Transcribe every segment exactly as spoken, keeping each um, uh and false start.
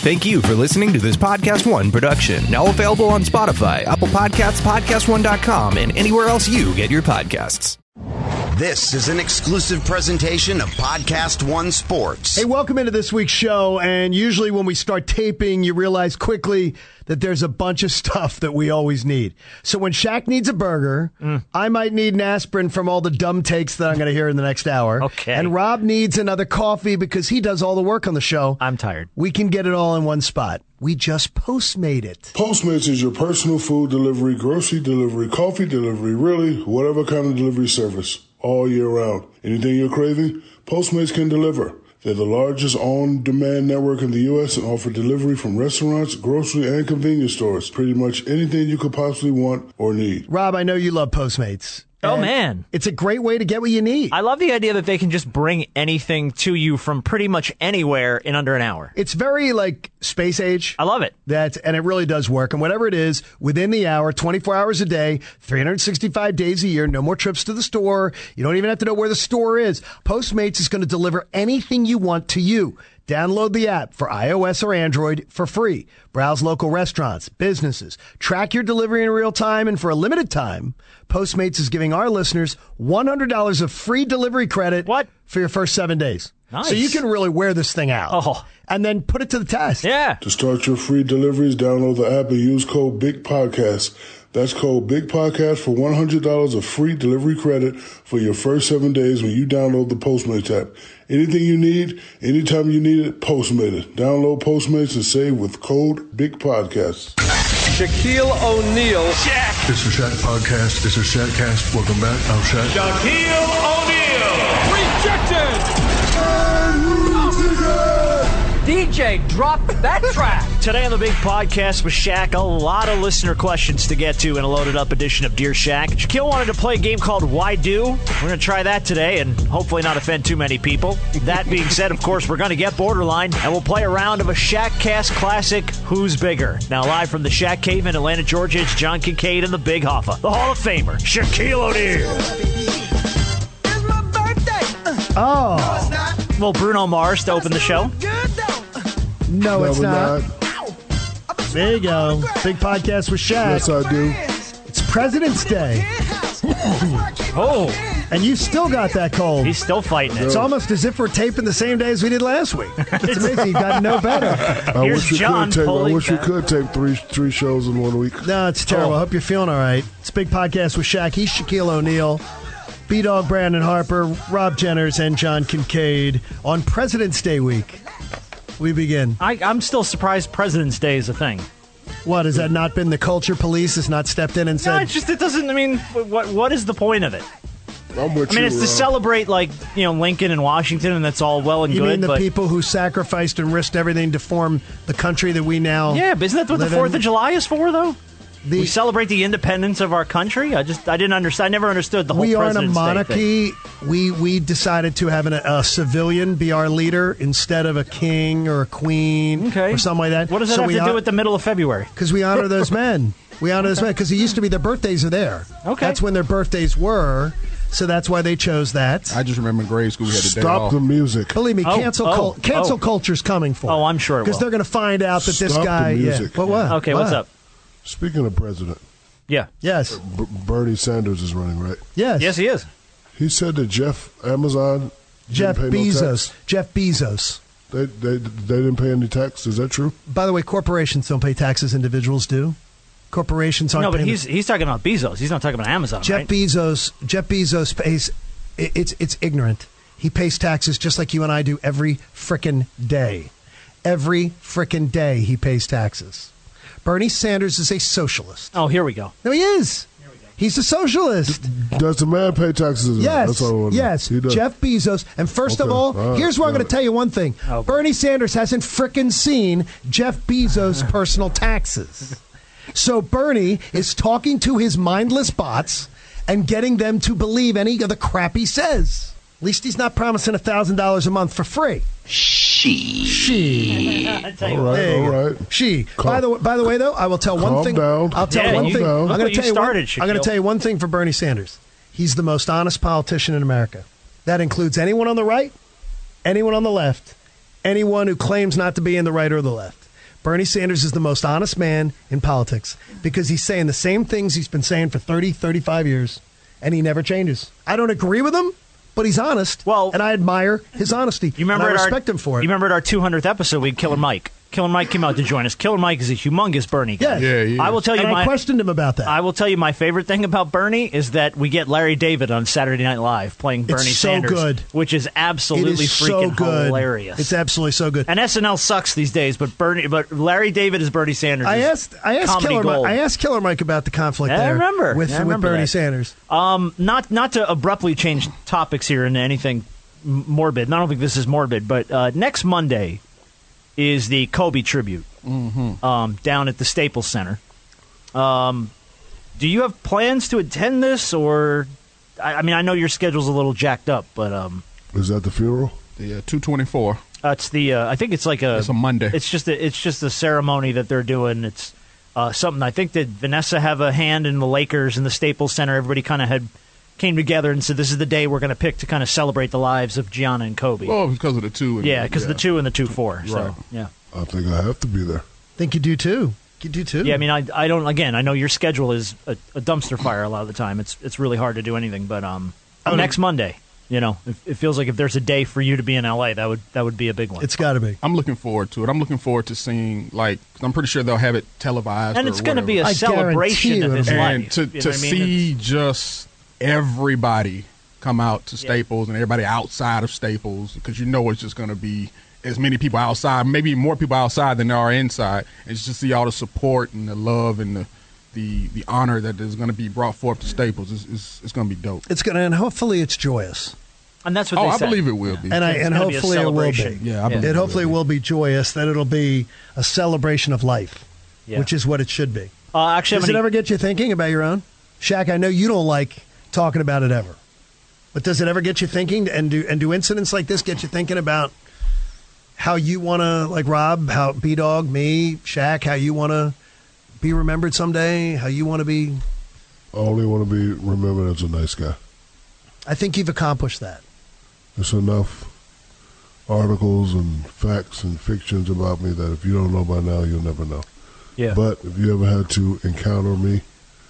Thank you for listening to this Podcast One production. Now available on Spotify, Apple Podcasts, podcast one dot com, and anywhere else you get your podcasts. This is an exclusive presentation of Podcast One Sports. Hey, welcome into this week's show. And usually when we start taping, you realize quickly that there's a bunch of stuff that we always need. So when Shaq needs a burger, mm. I might need an aspirin from all the dumb takes that I'm going to hear in the next hour. Okay. And Rob needs another coffee because he does all the work on the show. I'm tired. We can get it all in one spot. We just Postmate it. Postmates is your personal food delivery, grocery delivery, coffee delivery, really, whatever kind of delivery service, all year round. Anything you're craving, Postmates can deliver. They're the largest on-demand network in the U S and offer delivery from restaurants, grocery, and convenience stores. Pretty much anything you could possibly want or need. Rob, I know you love Postmates. Oh, man. It's a great way to get what you need. I love the idea that they can just bring anything to you from pretty much anywhere in under an hour. It's very, like, space age. I love it. That, and it really does work. And whatever it is, within the hour, twenty-four hours a day, three hundred sixty-five days a year, no more trips to the store. You don't even have to know where the store is. Postmates is going to deliver anything you want to you. Download the app for iOS or Android for free. Browse local restaurants, businesses, track your delivery in real time, and for a limited time, Postmates is giving our listeners one hundred dollars of free delivery credit what? for your first seven days. Nice. So you can really wear this thing out oh. and then put it to the test. Yeah. To start your free deliveries, download the app and use code BIGPODCAST. That's code BIGPODCAST for one hundred dollars of free delivery credit for your first seven days when you download the Postmates app. Anything you need, anytime you need it, Postmate it. Download Postmates and save with code BIGPODCAST. Shaquille O'Neal. Shaq. This is Shaq Podcast. This is Shaqcast. Welcome back. I'm Shaq. Shaquille O'Neal. Rejected. D J, drop that track. Today on the Big Podcast with Shaq, a lot of listener questions to get to in a loaded up edition of Dear Shaq. Shaquille wanted to play a game called Why Do? We're going to try that today and hopefully not offend too many people. That being said, of course, we're going to get borderline and we'll play a round of a Shaqcast classic, Who's Bigger? Now live from the Shaq Cave in Atlanta, Georgia, it's John Kincaid and the Big Hoffa, the Hall of Famer, Shaquille O'Neal. It's my birthday. Oh. Well, Bruno Mars to open the show. No, No, it's we're not. not. There you go. Big Podcast with Shaq. Yes, I do. It's President's Day. Oh. And you still got that cold. He's still fighting it. It's almost as if we're taping the same day as we did last week. It's amazing. You got no better. I Here's wish we John could tape. I pulling wish we back. could tape three three shows in one week. No, it's terrible. Oh. I hope you're feeling all right. It's Big Podcast with Shaq. He's Shaquille O'Neal. B-Dog Brandon Harper, Rob Jenners, and John Kincaid on President's Day week. We begin. I, I'm still surprised President's Day is a thing. What, has that not been the culture police has not stepped in and No, said... it's just, it doesn't, I mean, what what is the point of it? I'm with I mean, you, it's to Rob. celebrate, like, you know, Lincoln and Washington, and that's all well and you good, mean the but... people who sacrificed and risked everything to form the country that we now Yeah, but isn't that what the live fourth in? of July is for, though? The- we celebrate the independence of our country? I just, I didn't understand, I never understood the whole We are in a President's Day thing. monarchy. We we decided to have an, a civilian be our leader instead of a king or a queen Okay. or something like that. What does that So have we to do hon- with the middle of February? Because we honor those men. We honor those men because it used to be their birthdays are there. Okay. That's when their birthdays were. So that's why they chose that. I just remember in grade school we had a day Stop off. the music. Believe me, Oh, cancel oh, cul- cancel oh. culture's coming for. Oh, I'm sure it because will. they're going to find out that this Stop the guy. Yeah. music. What? What? Okay, what's What? up? Speaking of president, Yeah. Yes. B- Bernie Sanders is running, right? Yes. Yes, he is. He said that Jeff Amazon Jeff didn't pay no Bezos. tax. Jeff Bezos. They, they they didn't pay any tax. Is that true? By the way, corporations don't pay taxes. Individuals do. Corporations aren't. No, but paying he's he's talking about Bezos. He's not talking about Amazon, Jeff right? Bezos. Jeff Bezos pays. it- It's it's ignorant. He pays taxes just like you and I do every frickin' day. Every frickin' day he pays taxes. Bernie Sanders is a socialist. Oh, here we go. No, he is. He's a socialist. Does the man pay taxes? Or not? Yes, That's all I want to know. yes. He does. Jeff Bezos. And first of Okay, all, all right, here's where I'm got going to it. tell you one thing. Oh. Bernie Sanders hasn't frickin' seen Jeff Bezos' personal taxes. So Bernie is talking to his mindless bots and getting them to believe any of the crap he says. At least he's not promising one thousand dollars a month for free. She. She. I tell you All what. right, There you all go. right. She. Calm- by the way, by the way, though, I will tell one Calm thing. down. I'll tell Yeah, one you- thing. Calm down. I'm Look going what to you tell you. started, one, I'm going Shaquille. to tell you one thing for Bernie Sanders. He's the most honest politician in America. That includes anyone on the right, anyone on the left, anyone who claims not to be in the right or the left. Bernie Sanders is the most honest man in politics because he's saying the same things he's been saying for thirty, thirty-five years, and he never changes. I don't agree with him, but he's honest, well, and I admire his honesty. You remember and I at respect our, him for it. You remember at our two hundredth episode, we had Killer Mike. Killer Mike came out to join us. Killer Mike is a humongous Bernie guy. Yeah, yeah, yeah. I will tell you and my I questioned him about that. I will tell you my favorite thing about Bernie is that we get Larry David on Saturday Night Live playing Bernie it's so Sanders, good. which is absolutely it is freaking so good. hilarious. It's absolutely so good. And S N L sucks these days, but Bernie, but Larry David is Bernie Sanders. I is asked, I asked comedy Killer, gold. Mike, I asked Killer Mike about the conflict Yeah, I there. remember. with Yeah, I with remember Bernie that. Sanders. Um, not not to abruptly change topics here into anything m- morbid. And I don't think this is morbid, but uh, next Monday is the Kobe tribute Mm-hmm. um, down at the Staples Center. Um, do you have plans to attend this, or I, I mean, I know your schedule's a little jacked up, but um, Is that the funeral? The uh, two twenty-four. uh, it's the uh, I think it's like a It's a Monday. It's just a, it's just a ceremony that they're doing. It's uh, something I think that Vanessa have a hand in the Lakers and the Staples Center. Everybody kind of had came together and said this is the day we're going to pick to kind of celebrate the lives of Gianna and Kobe. Well, because of the two. And yeah, the, because yeah. the two and the two four. So Right. yeah. I think I have to be there. think you do too. You do too. Yeah, I mean, I, I don't. Again, I know your schedule is a, a dumpster fire a lot of the time. It's it's really hard to do anything. But um, Oh, next Monday, you know, it, it feels like if there's a day for you to be in L A, that would that would be a big one. It's got to be. I'm looking forward to it. I'm looking forward to seeing, like, 'cause I'm pretty sure they'll have it televised. and or it's going to whatever. be a I celebration guarantee of you his it'll be. and life. to, You know to what I mean? see It's- just everybody come out to Staples and everybody outside of Staples, because you know it's just going to be as many people outside, maybe more people outside than there are inside, and just to see all the support and the love and the the, the honor that is going to be brought forth to Staples is is, is going to be dope. It's gonna, and hopefully it's joyous. and that's what Oh, they I said. believe it will be. And I It's and gonna be a hopefully it will be. celebration. Yeah, I believe It hopefully will be joyous. That it'll be a celebration of life, Yeah. which is what it should be. Uh, actually, Does I'm it gonna- ever get you thinking about your own? Shaq, I know you don't like talking about it ever, but does it ever get you thinking? And do and do incidents like this get you thinking about how you want to, like Rob, how B Dog, me, Shaq, how you want to be remembered someday? How you want to be? I only want to be remembered as a nice guy. I think you've accomplished that. There's enough articles and facts and fictions about me that if you don't know by now, you'll never know. yeah. But if you ever had to encounter me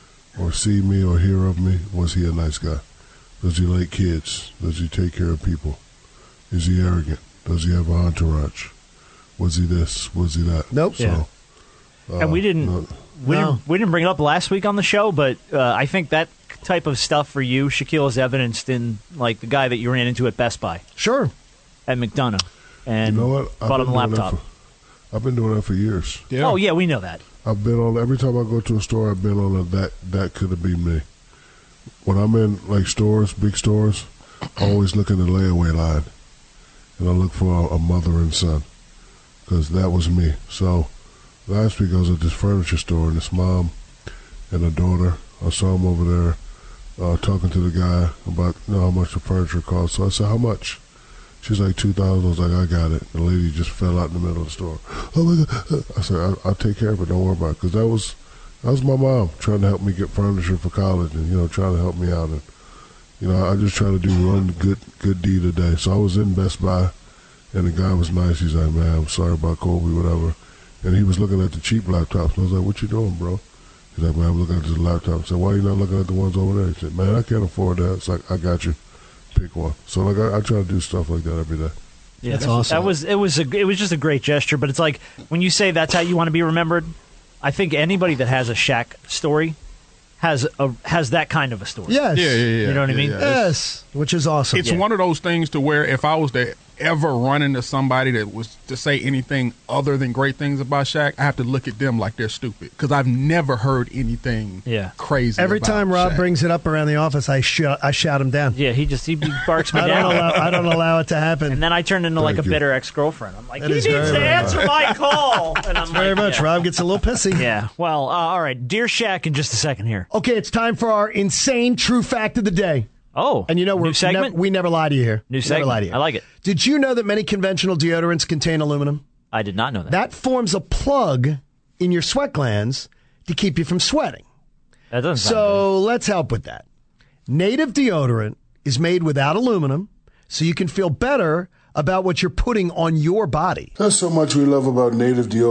or see me or hear of me, was he a nice guy? Does he like kids? Does he take care of people? Is he arrogant? Does he have an entourage? Was he this? Was he that? Nope. So, Yeah. uh, and we didn't no, we No. didn't we didn't bring it up last week on the show, but uh, I think that type of stuff for you, Shaquille, is evidenced in like the guy that you ran into at Best Buy Sure. at McDonough and you know what? I've bought him been a doing that laptop. for- I've been doing that for years. Yeah. Oh yeah, we know that. I've been on every time I go to a store. I've been on a that that could have been me. When I'm in like stores, big stores, I always look in the layaway line, and I look for a, a mother and son, because that was me. So last week I was at this furniture store, and this mom and a daughter. I saw them over there uh, talking to the guy about you know how much the furniture cost. So I said, "How much?" She's like two thousand. I was like, "I got it." The lady just fell out in the middle of the store. Oh my God! I said, I, "I'll take care of it. Don't worry about it." Because that was that was my mom trying to help me get furniture for college, and you know, trying to help me out. And you know, I just try to do one good good deed a day. So I was in Best Buy, and the guy was nice. He's like, "Man, I'm sorry about Kobe, whatever." And he was looking at the cheap laptops. And I was like, "What you doing, bro?" He's like, "Man, I'm looking at this laptop." I said, "Why are you not looking at the ones over there?" He said, "Man, I can't afford that." It's like, "I got you. Pick one." So like, I, I try to do stuff like that every day. Yeah, That's awesome. That was it was a it was just a great gesture. But it's like when you say that's how you want to be remembered, I think anybody that has a Shaq story has a has that kind of a story. Yes. Yeah, yeah, yeah. You know what I yeah, mean? yeah. It's- Yes. Which is awesome. It's one of those things to where if I was to ever run into somebody that was to say anything other than great things about Shaq, I have to look at them like they're stupid, because I've never heard anything Yeah. crazy. Every about time Rob Shaq. brings it up around the office, I shout, I shout him down. Yeah, he just he barks me I down. don't allow, I don't allow it to happen. And then I turn into like a Thank you. bitter ex girlfriend. I'm like, That he is needs very to right. answer my call. And I'm Very like, much. yeah. Rob gets a little pissy. Yeah. Well, uh, all right. Dear Shaq, in just a second here. Okay, it's time for our insane true fact of the day. Oh, And you know, we're new segment. nev- we never lie to you here. New We segment. Never lie to you. I like it. Did you know that many conventional deodorants contain aluminum? I did not know that. That forms a plug in your sweat glands to keep you from sweating. That doesn't sound So let's help with that. Native deodorant is made without aluminum, so you can feel better about what you're putting on your body. That's so much we love about Native deodorant.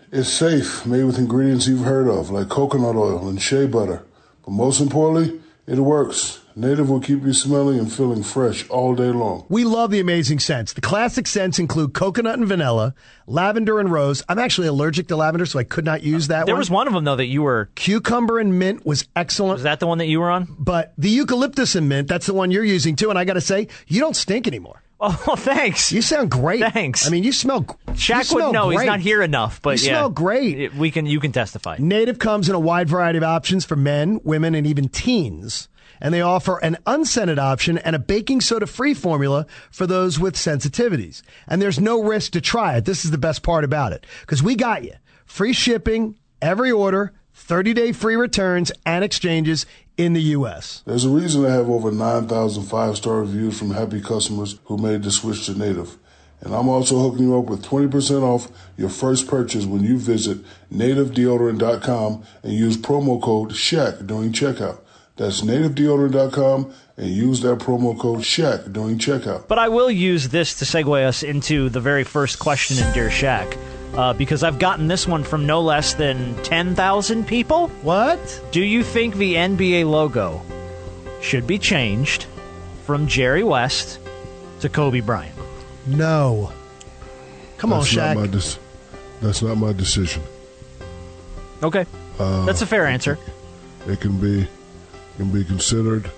It's safe, made with ingredients you've heard of, like coconut oil and shea butter. But most importantly, it works. Native will keep you smelling and feeling fresh all day long. We love the amazing scents. The classic scents include coconut and vanilla, lavender and rose. I'm actually allergic to lavender, so I could not use that There one. was one of them, though, that you were... Cucumber and mint was excellent. Was that the one that you were on? But the eucalyptus and mint, that's the one you're using, too. And I got to say, you don't stink anymore. Oh, thanks. You sound great. Thanks. I mean, you smell Shaq you smell would know. great. He's not here enough, but you yeah. smell great. We can, you can testify. Native comes in a wide variety of options for men, women, and even teens. And they offer an unscented option and a baking soda-free formula for those with sensitivities. And there's no risk to try it. This is the best part about it. Because we got you. Free shipping, every order, thirty-day free returns and exchanges in the U S. There's a reason I have over nine thousand five-star reviews from happy customers who made the switch to Native. And I'm also hooking you up with twenty percent off your first purchase when you visit native deodorant dot com and use promo code SHAQ during checkout. That's native deodorant dot com and use that promo code SHAQ during checkout. But I will use this to segue us into the very first question in Dear Shaq, uh, because I've gotten this one from no less than ten thousand people. What? Do you think the N B A logo should be changed from Jerry West to Kobe Bryant? No. Come that's on, Shaq. Not my de- that's not my decision. Okay. Uh, That's a fair answer. It can be can be considered.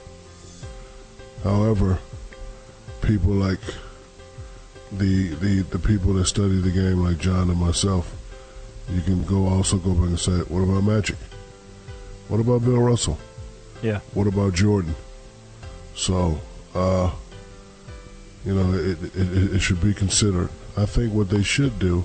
However, people like the the the people that study the game, like John and myself, you can go also go back and say, what about Magic? What about Bill Russell? Yeah. What about Jordan? So, uh, you know, it, it it should be considered. I think what they should do,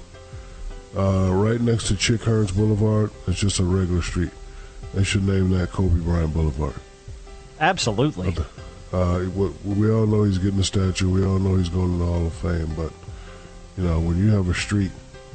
uh, right next to Chick Hearns Boulevard, it's just a regular street. They should name that Kobe Bryant Boulevard. Absolutely. Uh, we all know he's getting a statue. We all know he's going to the Hall of Fame. But, you know, when you have a street,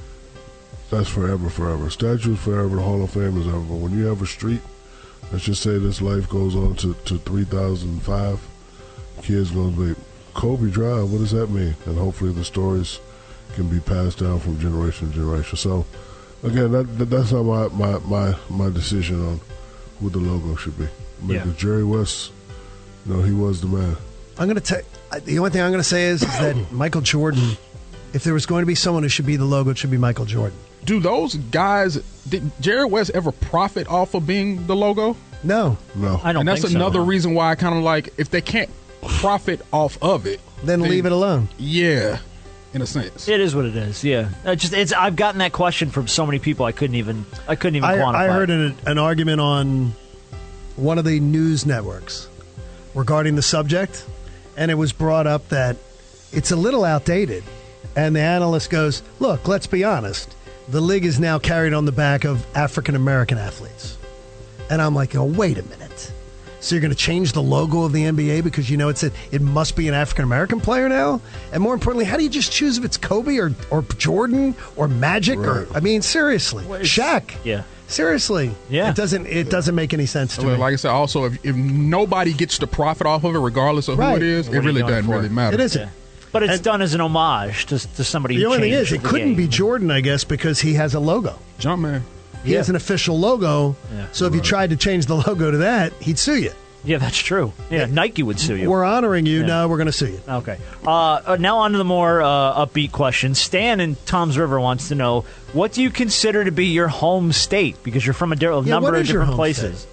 that's forever, forever. Statue is forever. The Hall of Fame is ever. But when you have a street, let's just say this life goes on to, to three thousand five, kids going to be, Kobe Drive, what does that mean? And hopefully the stories can be passed down from generation to generation. So, again, that, that that's not my, my, my, my decision on who the logo should be. Make Yeah. it Jerry West, you know, he was the man. I'm going to tell the only thing I'm going to say is, is that Michael Jordan, if there was going to be someone who should be the logo, it should be Michael Jordan. Do those guys, did Jerry West ever profit off of being the logo? No. No. I don't And that's think so. another reason why I kind of like, if they can't profit off of it, Then leave it alone. Yeah, in a sense. It is what it is. Yeah. Uh, just it's. I've gotten that question from so many people. I couldn't even. I couldn't even I, quantify. I heard it. an, an argument on one of the news networks regarding the subject, and it was brought up that it's a little outdated. And the analyst goes, look, let's be honest. The league is now carried on the back of African-American athletes. And I'm like, oh, wait a minute. So you're going to change the logo of the N B A because you know it's a, it must be an African-American player now? And more importantly, how do you just choose if it's Kobe or, or Jordan or Magic? Or I mean, seriously. Shaq. Yeah. Seriously. Yeah. It doesn't it doesn't make any sense to Well, me. like I said, also, if, if nobody gets to profit off of it, regardless of Right. who it is, What it are you really doing doesn't for really it? matter. It isn't. Yeah. But it's And- done as an homage to, to somebody The who only thing changed is, it the couldn't game. be Jordan, I guess, because he has a logo. Jumpman. He Yeah. has an official logo. Yeah. So if you tried to change the logo to that, he'd sue you. Yeah, that's true. Yeah, Nike would sue you. We're honoring you. Yeah. No, we're going to sue you. Okay. Uh, uh, now on to the more uh, upbeat question. Stan in Tom's River wants to know, what do you consider to be your home state? Because you're from a, di- a Yeah, number what of is your different home places.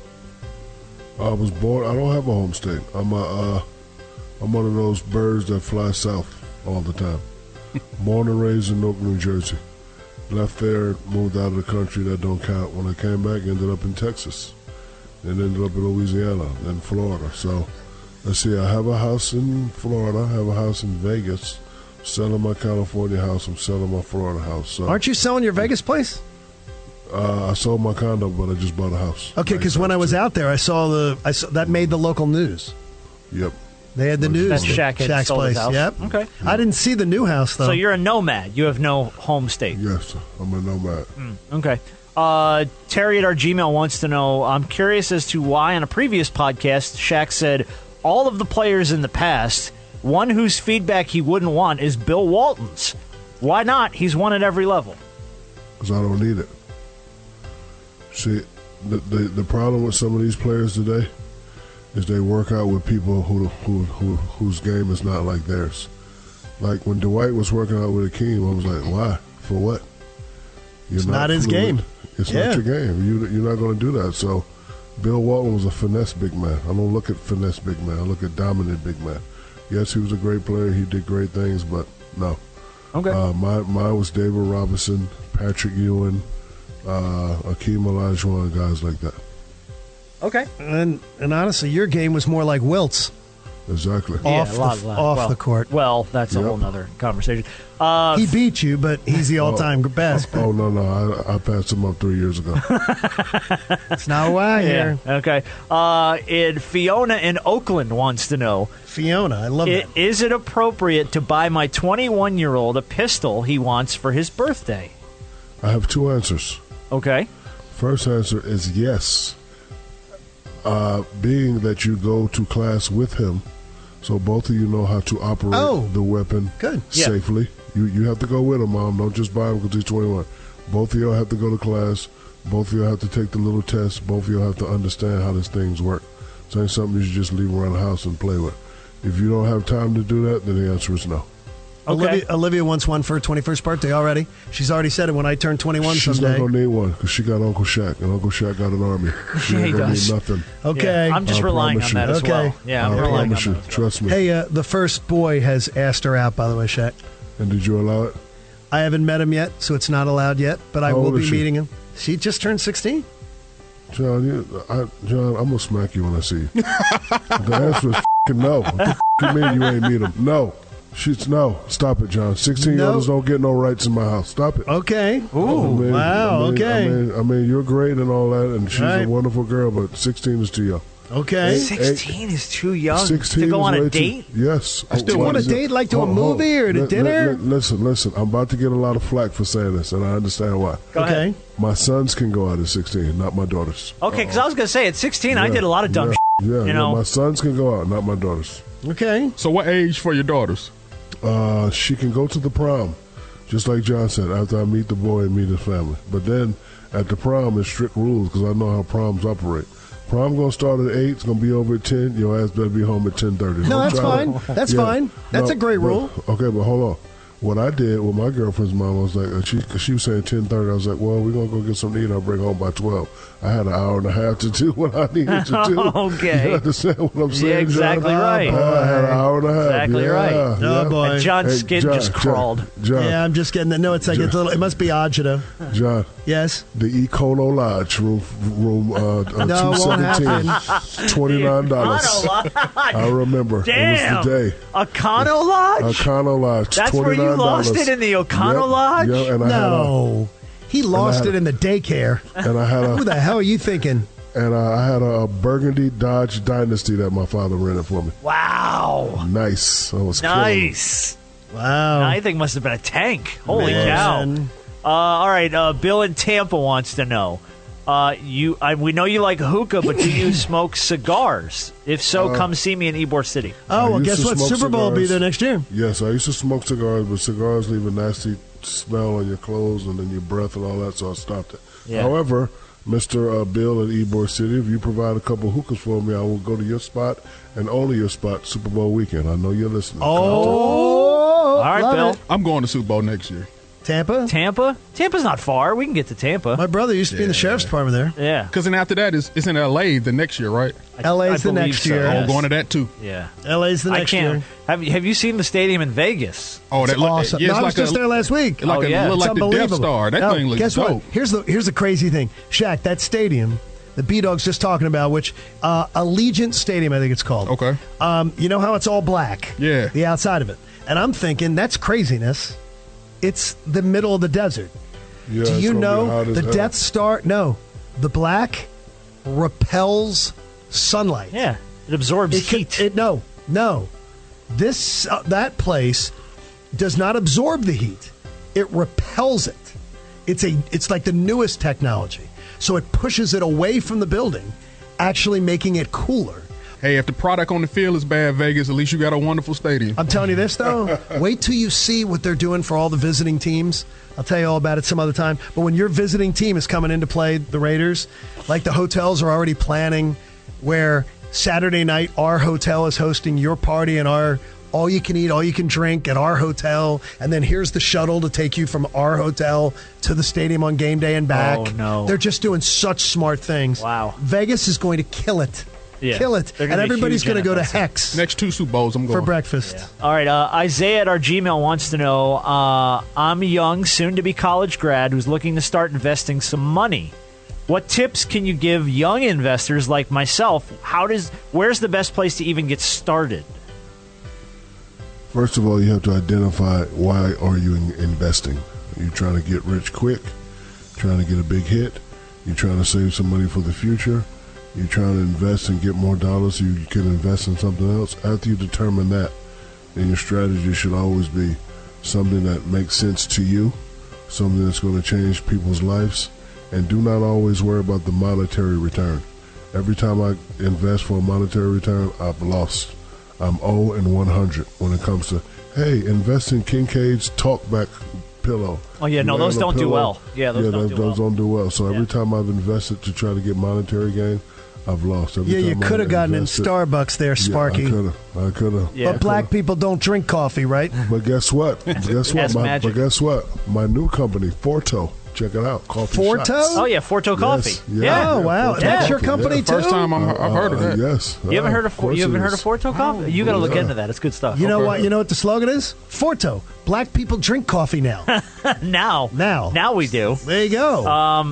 I was born. I don't have a home state. I'm a. Uh, I'm one of those birds that fly south all the time. Born and raised in Newark, New Jersey. Left there, moved out of the country. That don't count. When I came back, ended up in Texas, and ended up in Louisiana, then Florida. So, let's see. I have a house in Florida. I have a house in Vegas. Selling my California house. I'm selling my Florida house. So, Aren't you selling your Vegas place? uh, I sold my condo, but I just bought a house. Okay, Nice because when house, I was too. out there, I saw the I saw, that made the local news. Yep. They had the news. That that Shaq had Shaq's sold his place. house. Yep. Okay. I didn't see the new house though. So you're a nomad. You have no home state. Yes, I'm a nomad. Okay. Uh, Terry at our Gmail wants to know, I'm curious as to why on a previous podcast, Shaq said all of the players in the past, one whose feedback he wouldn't want is Bill Walton's. Why not? He's won at every level. because I don't need it. See, the, the the problem with some of these players today is they work out with people who who, who whose game is not like theirs. Like when Dwight was working out with Akeem, I was like, why? For what? You're It's not his game. It's Yeah. not your game. You, you're not going to do that. So Bill Walton was a finesse big man. I don't look at finesse big man. I look at dominant big man. Yes, he was a great player. He did great things, but no. Okay. Uh, my, mine was David Robinson, Patrick Ewing, uh, Akeem Olajuwon, guys like that. Okay. And and honestly, your game was more like Wilt's. Exactly. Yeah, Off a lot, the- lot. off well, the court. Well, that's a Yep. whole nother conversation. Uh, He beat you, but he's the all-time best. Oh, no, no. I, I passed him up three years ago. That's not why yeah. here. Okay. Uh, and Fiona in Oakland wants to know, Fiona, I love i- that. is it appropriate to buy my twenty-one-year-old a pistol he wants for his birthday? I have two answers. Okay. First answer is yes. Uh, being that you go to class with him, so both of you know how to operate Oh. the weapon Good. Yeah. safely. You you have to go with him, Mom. Don't just buy him because he's twenty-one. Both of y'all have to go to class. Both of y'all have to take the little test. Both of y'all have to understand how these things work. So it ain't something you should just leave around the house and play with. If you don't have time to do that, then the answer is no. Okay. Olivia, Olivia wants one for her twenty-first birthday already. She's already said it when I turn twenty-one She's someday. not gonna need one because she got Uncle Shaq, and Uncle Shaq got an army. She Yeah, ain't he gonna does. need nothing. Okay. Yeah, I'm just I relying promise on that you. as well. Okay. Yeah, I'm I relying on promise that you. as well. Trust me. Hey, uh, the first boy has asked her out, by the way, Shaq. And did you allow it? I haven't met him yet, so it's not allowed yet, but I How will old be is she? meeting him. She just turned sixteen. John, you, I, John, I'm gonna smack you when I see you. The answer is f***ing no. What the f- you mean you ain't meet him? No. She's no. Stop it, John. Sixteen year olds No. don't get no rights in my house. Stop it. Okay. I mean- wow, I mean, okay. I mean, I mean, you're great and all that, and she's Right. a wonderful girl, but sixteen is too young. Okay. sixteen is too young sixteen to go is on a way too- date? Yes. I still Oh, want a is it? date, like to a Hold- hold. movie or to Li- li- dinner? li- listen, listen. I'm about to get a lot of flack for saying this, and I understand why. Go okay. ahead. My sons can go out at sixteen, not my daughters. Okay, because I was going to say, at sixteen, I Yeah, did a lot of dumb yeah, shit. Yeah, you yeah, know? my sons can go out, not my daughters. Okay. So what age for your daughters? Uh, she can go to the prom, just like John said, after I meet the boy and meet his family. But then at the prom, it's strict rules because I know how proms operate. Prom going to start at eight. It's going to be over at ten. Your ass better be home at ten thirty. No, that's fine. That's fine. That's a great rule. Okay, but hold on. What I did with my girlfriend's mom was like, uh, she, cause she was saying ten thirty. I was like, well, we're going to go get something to eat. I'll bring home by twelve. I had an hour and a half to do what I needed to do. Okay. You understand what I'm saying, Yeah, exactly John? right. I had an hour and a half. Exactly yeah, right. Oh, yeah. boy. And John's Hey, skin John, just John, crawled. John, Yeah, I'm just getting that. No, it's like it's a little, it must be agita. John, Yes. the Econo Lodge, room, room uh, uh, No, it won't two seventeen, twenty-nine dollars. Econo Lodge. I remember. Damn. It was the day. Econo Lodge? Econo Lodge, That's where you twenty-nine dollars. lost it, in the Econo Yep, Lodge? Yep, and I No. He lost had it a- in the daycare. had a, and I had Who a, the hell are you thinking? and uh, I had a, Burgundy Dodge Dynasty that my father rented for me. Wow. Nice. I was killing it. Nice. Wow. I think must have been a tank. Holy Man. cow. Uh, all right, uh, Bill in Tampa wants to know. Uh, you, I, we know you like hookah, but do you smoke cigars? If so, Uh, come see me in Ybor City. Oh, I well, used guess to what? smoke Super Bowl will be cigars. there next year. Yes, I used to smoke cigars, but cigars leave a nasty smell on your clothes and then your breath and all that, so I stopped it. Yeah. However, Mister Uh, Bill at Ybor City, if you provide a couple hookahs for me, I will go to your spot and only your spot Super Bowl weekend. I know you're listening. Oh, All right, love Bill. it. I'm going to Super Bowl next year. Tampa? Tampa? Tampa's not far. We can get to Tampa. My brother used to be in the sheriff's department there. Yeah. Because then after that, it's, it's in L A the next year, right? L A's I the believe next so, year. Oh, yes. I'm going to that too. Yeah. L A's the I next can't. year. Have you, have you seen the stadium in Vegas? Oh, that It's look, awesome. yeah, no, it's I was like just a, there last week. like Oh, a, yeah. look It's like the Death unbelievable. Star. That No, thing looks guess dope. what? Here's the here's the crazy thing, Shaq. That stadium, the B-Dog's just talking about, which uh, Allegiant Stadium, I think it's called. Okay. Um, you know how it's all black? Yeah. The outside of it, and I'm thinking that's craziness. It's the middle of the desert. Yeah, Do it's you gonna be know hot as the hell. Death Star? No, the black repels sunlight. Yeah. It absorbs It, could- heat. it no, no. This uh, that place does not absorb the heat. It repels it. It's a it's like the newest technology. So it pushes it away from the building, actually making it cooler. hey, if the product on the field is bad, Vegas, at least you got a wonderful stadium. I'm telling you this, though. Wait till you see what they're doing for all the visiting teams. I'll tell you all about it some other time. But when your visiting team is coming in to play the Raiders, like the hotels are already planning where Saturday night our hotel is hosting your party and our all you can eat, all you can drink at our hotel. And then here's the shuttle to take you from our hotel to the stadium on game day and back. Oh, no. They're just doing such smart things. Wow. Vegas is going to kill it. Yeah. Kill it. They're And gonna be everybody's huge going to go to N F L. Hex Next two Super Bowls, I'm going for breakfast. Yeah. All right, uh, Isaiah at our Gmail wants to know, uh, I'm a young, soon-to-be college grad who's looking to start investing some money. What tips can you give young investors like myself? How does Where's the best place to even get started? First of all, you have to identify why are you in- investing. Are you trying to get rich quick? Trying to get a big hit? You trying to save some money for the future? You trying to invest and get more dollars so you can invest in something else? After you determine that, then your strategy should always be something that makes sense to you, something that's going to change people's lives, and do not always worry about the monetary return. Every time I invest for a monetary return, I've lost. I'm zero and one hundred when it comes to, hey, invest in Kincaid's talkback pillow. Oh, yeah, no, You those have a don't do pillow. well. Yeah, those yeah, don't those, do those well. don't do well. So Yeah. every time I've invested to try to get monetary gain, I've lost. Every Yeah, you time could I have gotten in invested- Starbucks there, Sparky. Yeah, I could have. I could have. Yeah. But black people don't drink coffee, right? But guess what? Guess what? That's My, magic. but guess what? My new company, Forto. Check it out. Coffee Forto? shots. Oh, yeah, Forto Coffee. Yes, Yeah. Oh, wow. Forto That's your Coffee, company, yeah. too? First time I'm, I've heard of Uh, that. yes. You haven't Uh, heard of, of course you haven't it heard of is. Forto Coffee? You got to look yeah. into that. It's good stuff. You know Okay. what? You know what the slogan is? Forto. Black people drink coffee now. now. Now. Now we do. There you go. Um,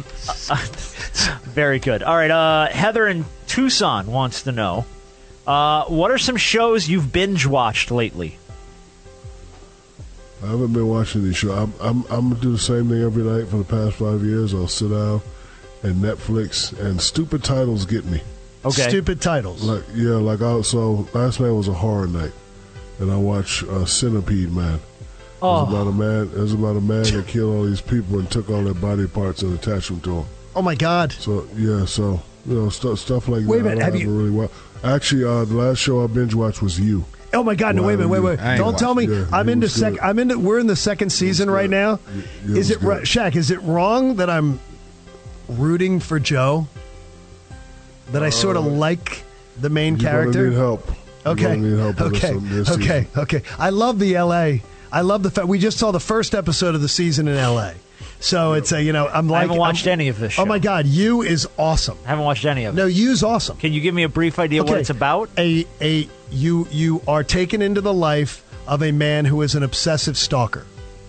very good. All right, uh, Heather in Tucson wants to know, uh, what are some shows you've binge-watched lately? I haven't been watching these shows. I'm, I'm, I'm going to do the same thing every night for the past five years. I'll sit down and Netflix, and stupid titles get me. Okay. Stupid titles. Like yeah, like I so last night was a horror night, and I watched uh, Centipede Man. Oh. It was about a man. It was about a man that killed all these people and took all their body parts and attached them to them. Oh, my God. So yeah, so you know stuff stuff like Wait a that. minute, I have don't you- really well. Actually, uh, the last show I binge watched was You. Oh, my God. No, wait a minute. Wait, wait. I ain't Don't tell me. watched it. Yeah, I'm it into was sec. good. I'm into. We're in the second season right good. now. Yeah, it Is was it, ri- good. Shaq, is it wrong that I'm rooting for Joe? That I sort of like the main You're character? gonna need help. You're Okay. gonna need help with Okay. this, this Okay. season. Okay. I love the L A. I love the fact we just saw the first episode of the season in L A. So it's a, you know, I'm like I haven't watched I'm- any of this show. Oh my God, You is awesome. I haven't watched any of it. No, You's awesome. Can you give me a brief idea what Okay. it's about? A a you you are taken into the life of a man who is an obsessive stalker.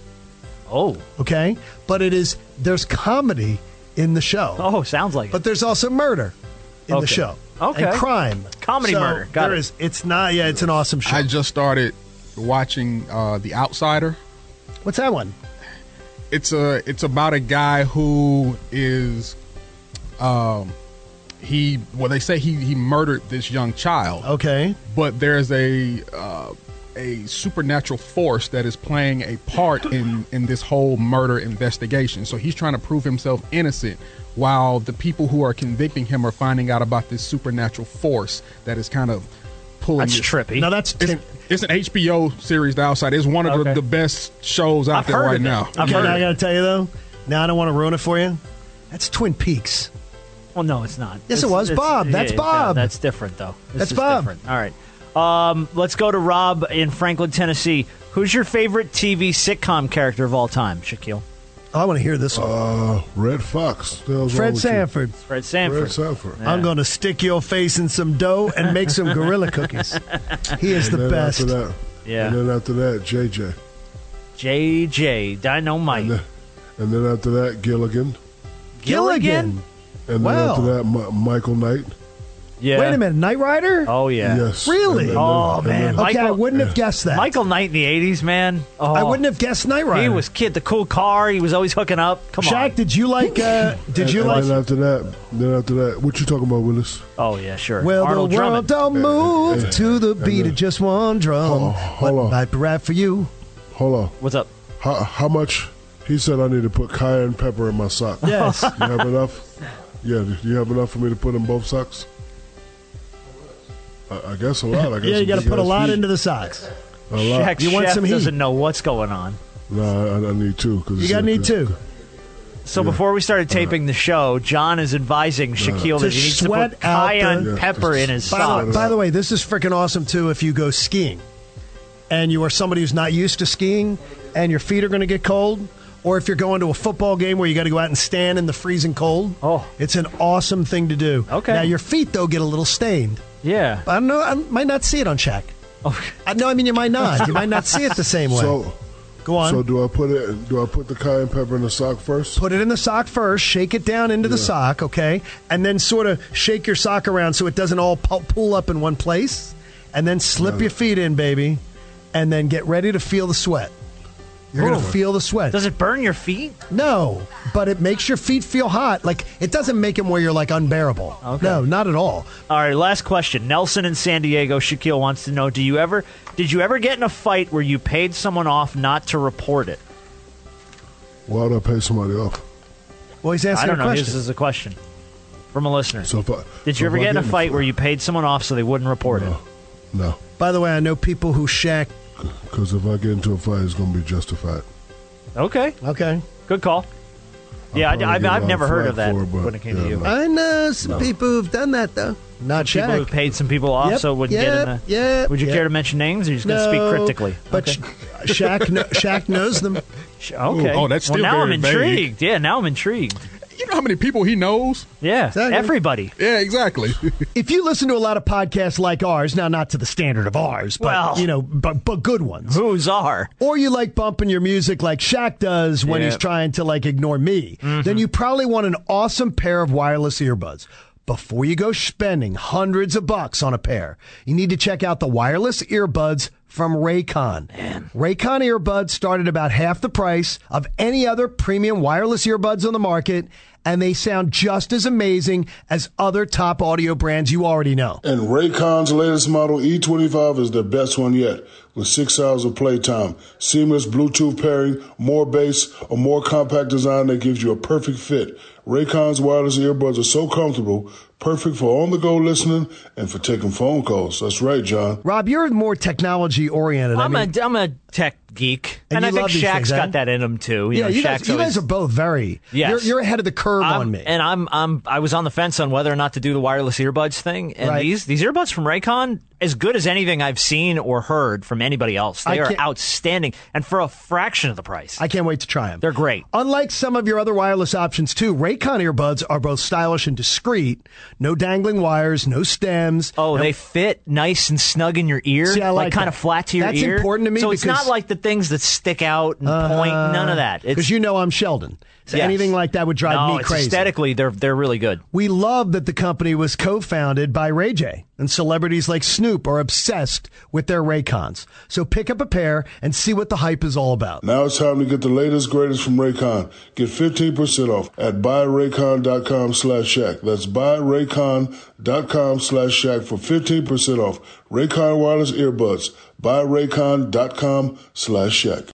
Oh. Okay? But it is there's comedy in the show. Oh, sounds like But it. there's also murder in Okay. the show. Okay. And crime. Comedy So murder. Got there it. is- it's not yeah, it's an awesome show. I just started watching uh, The Outsider. What's that one? It's a it's about a guy who is um he well they say he he murdered this young child. Okay. But there's a uh, a supernatural force that is playing a part in in this whole murder investigation. So he's trying to prove himself innocent, while the people who are convicting him are finding out about this supernatural force that is kind of pulling. That's this- trippy. No, that's It's, Tim- it's an H B O series, The Outside. It's one of Okay. the, the best shows out I've there heard right of it. now. I've okay, heard now I it. got to tell you though. Now I don't want to ruin it for you. That's Twin Peaks. Well, no, it's not. Yes, it It's- was. it's- Bob. That's yeah, no, Bob. that's different, though. This That's is Bob. different. All right. Um, let's go to Rob in Franklin, Tennessee. Who's your favorite T V sitcom character of all time, Shaquille? Oh, I want to hear this one. Uh, Red Fox. The hell's wrong Fred with you? Sanford. Fred Sanford. Fred Sanford. Yeah. I'm going to stick your face in some dough and make some gorilla cookies. He is the And then best. After that, Yeah. And then after that, J J. J J. Dynamite. And then, and then after that, Gilligan. Gilligan. And Wow. then after that, Mi- Michael Knight. Yeah. Wait a minute, Knight Rider? Oh, yeah. Yes. Really? And then- Oh, and man. then- Okay, I Michael- wouldn't have guessed that. Michael Knight in the eighties, man. Oh, I wouldn't have guessed Knight Rider. He was kid, the cool car. He was always hooking up. Come Shaq, on. did you like? Uh, did and, you and like? then after that, then after that, what you talking about, Willis? Oh, yeah, sure. Well, Arnold the world Drummond. don't move Yeah. to the beat then- of just one drum. Oh, hold what on. might be right for you? Hold on. What's up? How, how much? He said I need to put cayenne pepper in my sock. Yes. You have enough? Yeah. Do you have enough for me to put in both socks? I, I guess a lot. I guess Yeah, you got to put a lot feet. into the socks. A lot. Shaq You want Chef some heat? doesn't know what's going on. No, I, I need two. Cause You got to need two. So before we started taping the show, John is advising Shaquille To that he needs to sweat put cayenne out the- pepper in his By socks. the, by the way, this is freaking awesome, too, if you go skiing and you are somebody who's not used to skiing and your feet are going to get cold, or if you're going to a football game where you got to go out and stand in the freezing cold. Oh. It's an awesome thing to do. Okay. Now, your feet, though, get a little stained. Yeah. I don't know. I might not see it on Shaq. Oh. I, no, I mean, you might not. You might not see it the same way. So, Go on. so do I put it? Do I put the cayenne pepper in the sock first? Put it in the sock first, shake it down into the sock, okay? And then sort of shake your sock around so it doesn't all pu- pull up in one place. And then slip your feet in, baby. And then get ready to feel the sweat. You're going Ooh. to feel the sweat. Does it burn your feet? No, but it makes your feet feel hot. Like, it doesn't make them where you're, like, unbearable. Okay. No, not at all. All right, last question. Nelson in San Diego, Shaquille wants to know, do you ever did you ever get in a fight where you paid someone off not to report it? Why would I pay somebody off? Well, he's answering I don't a know. question. This is a question from a listener. So if I, Did so you ever if I get in a the fight where you paid someone off so they wouldn't report it? No, By the way, I know people who Shaq. because if I get into a fight, it's going to be justified. Okay, Okay. good call. Yeah, probably I, I've, get a I've lot never of heard of flack that for it, but when it came yeah, to you. no. I know some people who've done that, though. Not People who Shaq. paid some people off Yep, so it wouldn't yep, get in a... yep, Would you yep. care to mention names, or are you just going to speak No, cryptically? But okay. Sh- Shaq, kno- Shaq knows them. Sh- okay. Oh, that's still well, now very I'm vague. intrigued. Yeah, now I'm intrigued. You know how many people he knows? Yeah, Exactly. everybody. Yeah, exactly. If you listen to a lot of podcasts like ours, now not to the standard of ours, but Well. you know, but, but good ones. Who's are? Or you like bumping your music like Shaq does when Yeah. he's trying to like ignore me, then you probably want an awesome pair of wireless earbuds. Before you go spending hundreds of bucks on a pair, you need to check out the wireless earbuds from Raycon. Raycon earbuds start at about half the price of any other premium wireless earbuds on the market, and they sound just as amazing as other top audio brands you already know. And Raycon's latest model E twenty-five is the best one yet, with six hours of playtime, seamless Bluetooth pairing, more bass, a more compact design that gives you a perfect fit. Raycon's wireless earbuds are so comfortable, perfect for on-the-go listening and for taking phone calls. That's right, John. Rob, you're more technology oriented. I'm I mean, a I'm a tech geek, And and, I you think love these Shaq's things, got huh? that in him too. You yeah, know, you guys, Shaq's you always- guys are both very. Yes. You're, you're ahead of the curve I'm- on me. And I'm I'm I was on the fence on whether or not to do the wireless earbuds thing. And Right. these these earbuds from Raycon, as good as anything I've seen or heard from anybody else. They I are can't- outstanding, and for a fraction of the price. I can't wait to try them. They're great. Unlike some of your other wireless options, too, Raycon earbuds are both stylish and discreet. No dangling wires, no stems. Oh, And- they fit nice and snug in your ear, See, I like kind that. of flat to your That's ear. important to me So it's because- not like the things that stick out and point. None of that. It's Because you know I'm Sheldon. So yes. anything like that would drive no, me it's crazy. aesthetically, they're they're really good. We love that the company was co-founded by Ray J, and celebrities like Snoop are obsessed with their Raycons. So pick up a pair and see what the hype is all about. Now it's time to get the latest, greatest from Raycon. Get fifteen percent off at buyraycon.com slash Shaq. That's buyraycon.com slash Shaq for fifteen percent off. Raycon wireless earbuds. buyraycon.com slash Shaq.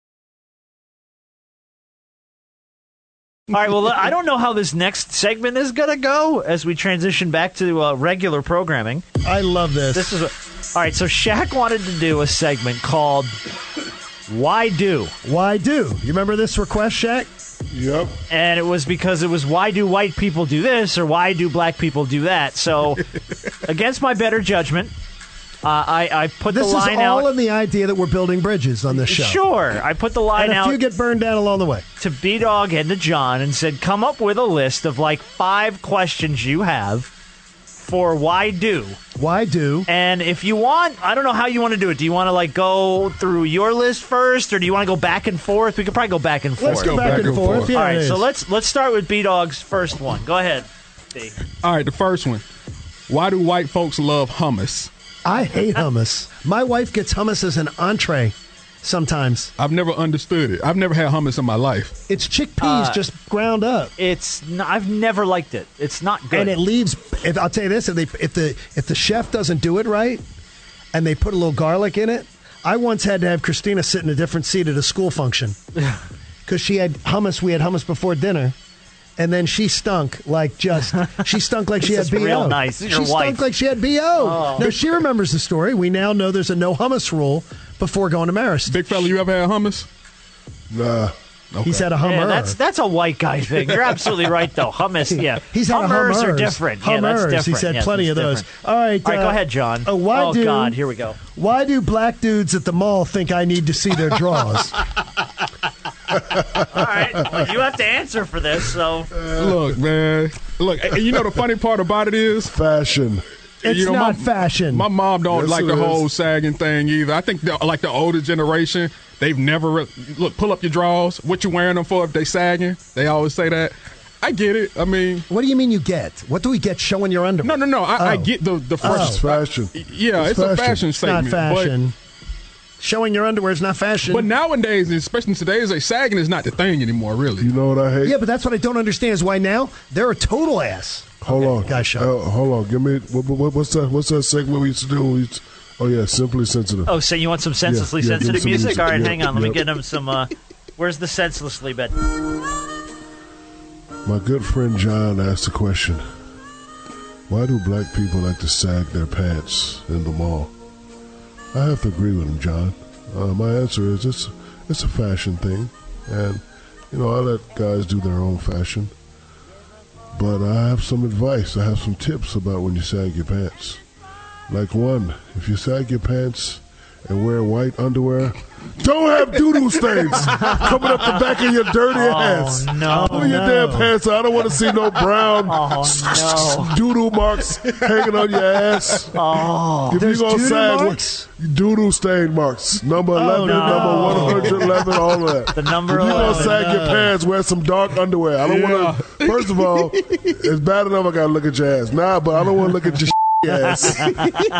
All right, well, I don't know how this next segment is going to go as we transition back to uh, regular programming. I love this. This is a, all right, so Shaq wanted to do a segment called Why Do? Why do? You remember this request, Shaq? Yep. And it was because it was why do white people do this or why do black people do that? So, against my better judgment, uh, I, I put This the is line all out. in the idea that we're building bridges on this show. Sure, I put the line And a out few get burned down along the way. to B-Dog and to John and said, come up with a list of like five questions you have for why do. Why do? And if you want, I don't know how you want to do it. Do you want to like go through your list first, or do you want to go back and forth? We could probably go back and forth. Let's go back, and forth. Yeah, All right, it so is. let's let's start with B-Dog's first one. Go ahead, B. All right, the first one. Why do white folks love hummus? I hate hummus. My wife gets hummus as an entree sometimes. I've never understood it. I've never had hummus in my life. It's chickpeas Uh, just ground up. It's n- I've never liked it. It's not good. And it leaves. If I'll tell you this, if they if the if the chef doesn't do it right, and they put a little garlic in it, I once had to have Christina sit in a different seat at a school function because she had hummus. We had hummus before dinner, and then she stunk like just she stunk like she had This is B O. real nice. Your She wife. stunk like she had B O. Oh. No, she remembers the story. We now know there's a no hummus rule before going to Marist. Big fella, you ever had hummus? Nah. Okay. He's had a Hummer. Yeah, that's that's a white guy thing. You're absolutely right, though. Hummus, yeah. He's had Hummers a are Hummers. different. Yeah, Hummers. that's different. He's had Yeah, plenty of that's those. different. All right. All right, uh, go ahead, John. Uh, why oh, do, God, here we go. Why do black dudes at the mall think I need to see their drawers? All right, well, you have to answer for this, so. Look, man. Look, and you know the funny part about it is? Fashion. It's you know, not my, fashion. My mom don't Yes, like it the is. whole sagging thing either. I think the, like the older generation, they've never re- look. Pull up your drawers. What you wearing them for? If they sagging, they always say that. I get it. I mean, What do you mean you get? What do we get showing your underwear? no, no, no. I, I Oh. get the the It's first. fashion. Yeah, it's, It's a fashion. fashion It's not statement. fashion. Showing your underwear is not fashion. But, but nowadays, especially in today's age, sagging is not the thing anymore. Really. You know what I hate? yeah, but that's what I don't understand is why now they're a total ass. Hold on, Guys, shut up. Uh, hold on. Give me what, what, what's that? What's that segment we used to do? We used to, oh yeah, simply sensitive. Oh, so you want some senselessly Yeah, yeah, give sensitive me some music? music. All right, Yep, hang on. Let me yep. get him some. Uh, where's the senselessly bit? My good friend John asked a question. Why do black people like to sag their pants in the mall? I have to agree with him, John. Uh, my answer is it's it's a fashion thing, and you know I let guys do their own fashion. But I have some advice. I have some tips about when you sag your pants. Like one, if you sag your pants and wear white underwear, don't have doo-doo stains coming up the back of your dirty ass. no. Pull your no. damn pants out. I don't want to see no brown Oh, no. doo-doo marks hanging on your ass. Oh, If There's you gonna doo-doo sag, marks? doo-doo stain marks. Number eleven, no. number one hundred eleven, all of that. The number If you gonna eleven. sag your pants, wear some dark underwear. I don't want to. First of all, it's bad enough I gotta look at your ass. Nah, but I don't want to look at your ass. Okay,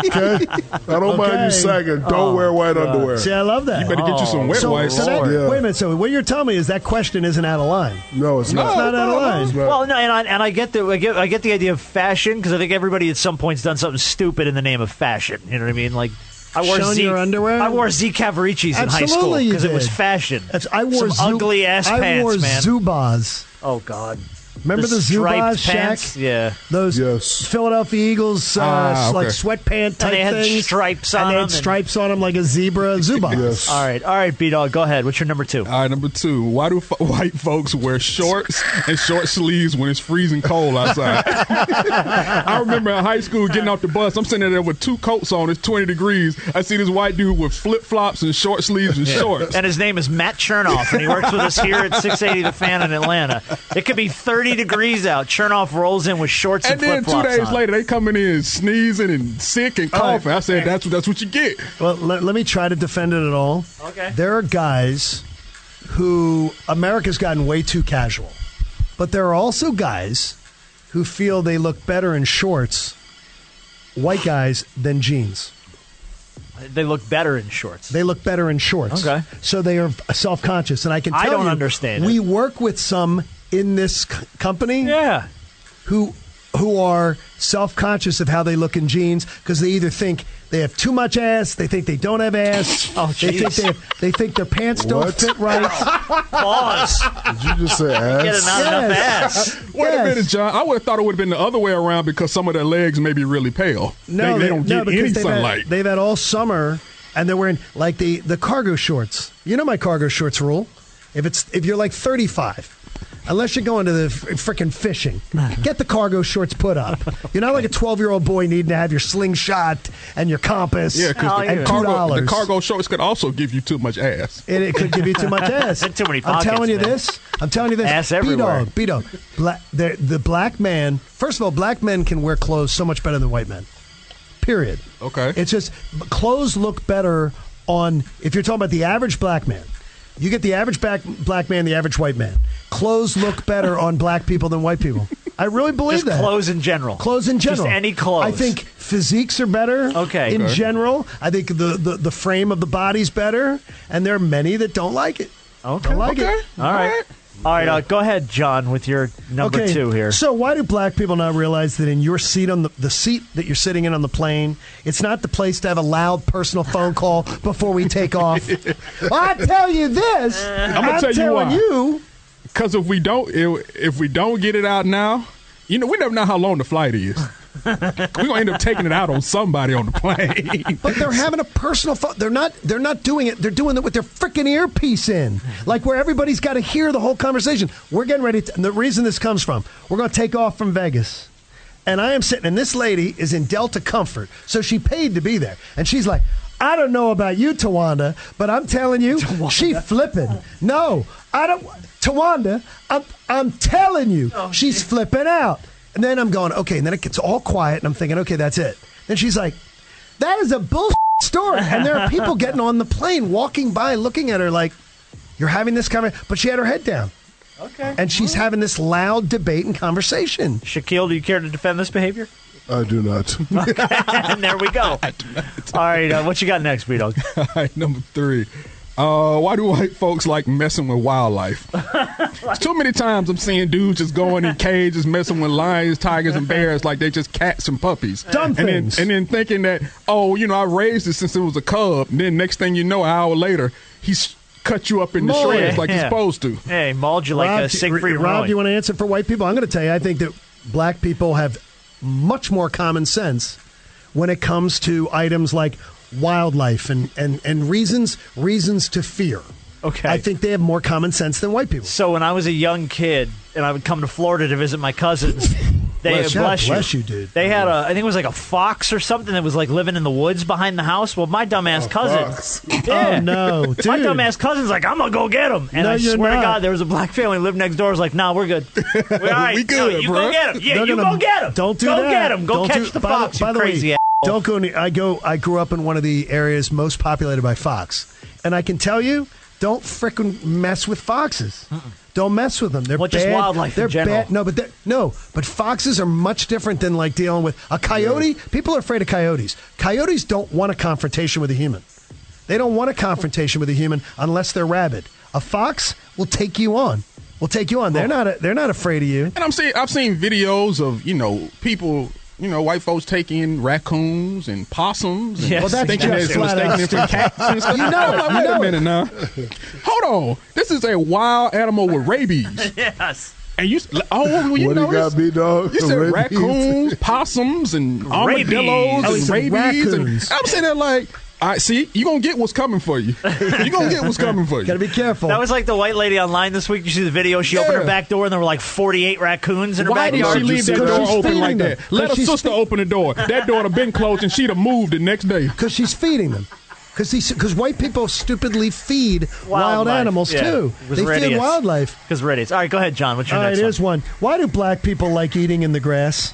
I don't mind Okay. you sagging. Don't wear white underwear. See, I love that. You better get you some wet so, wipes. so that, Yeah. wait a minute. So what you're telling me is that question isn't out of line. No, it's not. It's not out of line. It's not. Well, no, and I, and I get the I get I get the idea of fashion because I think everybody at some point's done something stupid in the name of fashion. You know what I mean? Like I wore Showing Z, your underwear? I wore Z Cavaricis in high school Absolutely you because it was did. fashion. That's, I wore Some Zub- ugly ass I pants, wore man. Zubaz. Oh God, Remember the, striped Zubaz, pants? Shaq? Yeah. Those Yes. Philadelphia Eagles, uh, Ah, okay. like sweatpant type And they had things. stripes and on they them had and- stripes on them like a zebra. Zubaz. Yes. All right, all right, B-Dog, go ahead. What's your number two? All right, number two. Why do f- white folks wear shorts and short sleeves when it's freezing cold outside? I remember in high school getting off the bus. I'm sitting there with two coats on. It's twenty degrees. I see this white dude with flip flops and short sleeves and shorts. And his name is Matt Chernoff, and he works with us here at six eighty The Fan in Atlanta. It could be thirty degrees out. Chernoff rolls in with shorts and, And then two flip-flops days on. later, they coming in sneezing and sick and All right. coughing. I said, "That's that's what you get." Well, let, let me try to defend it at all. Okay. There are guys who America's gotten way too casual, but there are also guys who feel they look better in shorts, white guys, than jeans. They look better in shorts. They look better in shorts. Okay. So they are self-conscious, and I can tell I don't you, understand we it. work with some in this c- company Yeah. who who are self-conscious of how they look in jeans because they either think they have too much ass, they think they don't have ass, Oh, they think jeez. they, have, they think their pants don't What? fit right. Pause. Did you just say ass? Get not enough ass. Wait a Yes. minute, John. I would have thought it would have been the other way around because some of their legs may be really pale. No, they, they don't no, get any because they've sunlight. Had, they've had all summer, and they're wearing like the, the cargo shorts. You know my cargo shorts rule. If it's if you're like thirty-five, unless you're going to the f- frickin' fishing, get the cargo shorts put up. You're not like a twelve-year-old boy needing to have your slingshot and your compass. Yeah, because Oh, the, yeah. and two cargo, the dollars. cargo shorts could also give you too much ass. And it could give you too much ass. Too many I'm telling pockets, you man. this. I'm telling you this. Ass everywhere. B-Dog, B-Dog. Black, the, the black man, first of all, black men can wear clothes so much better than white men. Period. Okay. It's just clothes look better on, if you're talking about the average black man, you get the average black, black man, the average white man. Clothes look better on black people than white people. I really believe Just that. clothes in general. Clothes in general. Just any clothes. I think physiques are better. Okay. In Okay. general, I think the, the, the frame of the body's better, and there are many that don't like it. Okay. Don't like Okay. it. All right. All right. Uh, go ahead, John, with your number okay. two here. So why do black people not realize that in your seat on the the seat that you're sitting in on the plane, it's not the place to have a loud personal phone call before we take off? Well, I tell you this. gonna I'm tell you telling why. you. Because if we don't, if, if we don't get it out now, you know, we never know how long the flight is. We're gonna end up taking it out on somebody on the plane. But they're having a personal phone. They're not. They're not doing it. They're doing it with their freaking earpiece in, like where everybody's got to hear the whole conversation. We're getting ready. To, and the reason this comes from, we're going to take off from Vegas, and I am sitting, and this lady is in Delta Comfort, so she paid to be there, and she's like, I don't know about you, Tawanda, but I'm telling you, Tawanda. She flipping. No, I don't. Tawanda, I'm. I'm telling you, oh, she's geez. flipping out. And then I'm going, okay, and then it gets all quiet, and I'm thinking, okay, that's it. Then she's like, that is a bullshit story. And there are people getting on the plane, walking by, looking at her like, you're having this conversation. But she had her head down. Okay. And she's well. having this loud debate and conversation. Shaquille, do you care to defend this behavior? I do not. Okay. And there we go. All right, uh, what you got next, B-Dog? All right, number three. Uh, why do white folks like messing with wildlife? Too many times I'm seeing dudes just going in cages, messing with lions, tigers, and bears like they just cats and puppies. Dumb and things. Then, and then thinking that, oh, you know, I raised it since it was a cub. And then next thing you know, an hour later, he's cut you up in the Maul. shreds like yeah. he's supposed to. Hey, mauled you like Rob, a Siegfried Rob, Roy. do you want to answer for white people? I'm going to tell you, I think that black people have much more common sense when it comes to items like wildlife and, and, and reasons reasons to fear. Okay. I think they have more common sense than white people. So when I was a young kid and I would come to Florida to visit my cousins, they bless, bless, you. bless you. you, dude. They had a, I think it was like a fox or something that was like living in the woods behind the house. Well, my dumbass Oh, cousin, Oh, yeah, no, dude. my dumbass cousin's like, I'm gonna go get him, and No, I you're swear not. to God, there was a black family who lived next door. I was like, Nah, we're good. We're all right. We good, no, you bro. go get him. Yeah, They're you gonna- go get him. Don't do go that. get him. Go Don't catch do- the by fox. The, by you the crazy way, ass. don't go. Near, I go. I grew up in one of the areas most populated by fox, and I can tell you, don't frickin' mess with foxes. Uh-uh. Don't mess with them. They're Well, bad. just wildlife they're in general. bad. No, but they're- no, but foxes are much different than like dealing with a coyote. People are afraid of coyotes. Coyotes don't want a confrontation with a human. They don't want a confrontation with a human unless they're rabid. A fox will take you on. Will take you on. They're not. A, they're not afraid of you. And I'm seeing, I've seen videos of, you know, people, you know, white folks taking raccoons and possums. And Yes. Well, that's thinking just that it was flat out taking them from cats and stuff. You know I'm it. like, You wait know a it. minute now. Hold on. This is a wild animal with rabies. Yes. And you, oh, well, you What know, do you got, this- B-Dog? You said Rabies? raccoons, possums, and Rabies. armadillos Oh, he and said rabies. And raccoons. I'm sitting there like, all right, see, you're going to get what's coming for you. You're going to get what's coming for you. Got to be careful. That was like the white lady online this week. You see the video? She opened Yeah. her back door and there were like forty-eight raccoons in her Why did backyard. she leave that Because door she's open feeding like them. that? Let her Because she's sister fe- open the door. That door would have been closed and she'd have moved the next day. Because she's feeding them. Because white people stupidly feed wild Wildlife. animals, Yeah. too. It was They feed idiots. wildlife. Because we're idiots. All right, go ahead, John. What's your All right, next here's one. Why do black people like eating in the grass?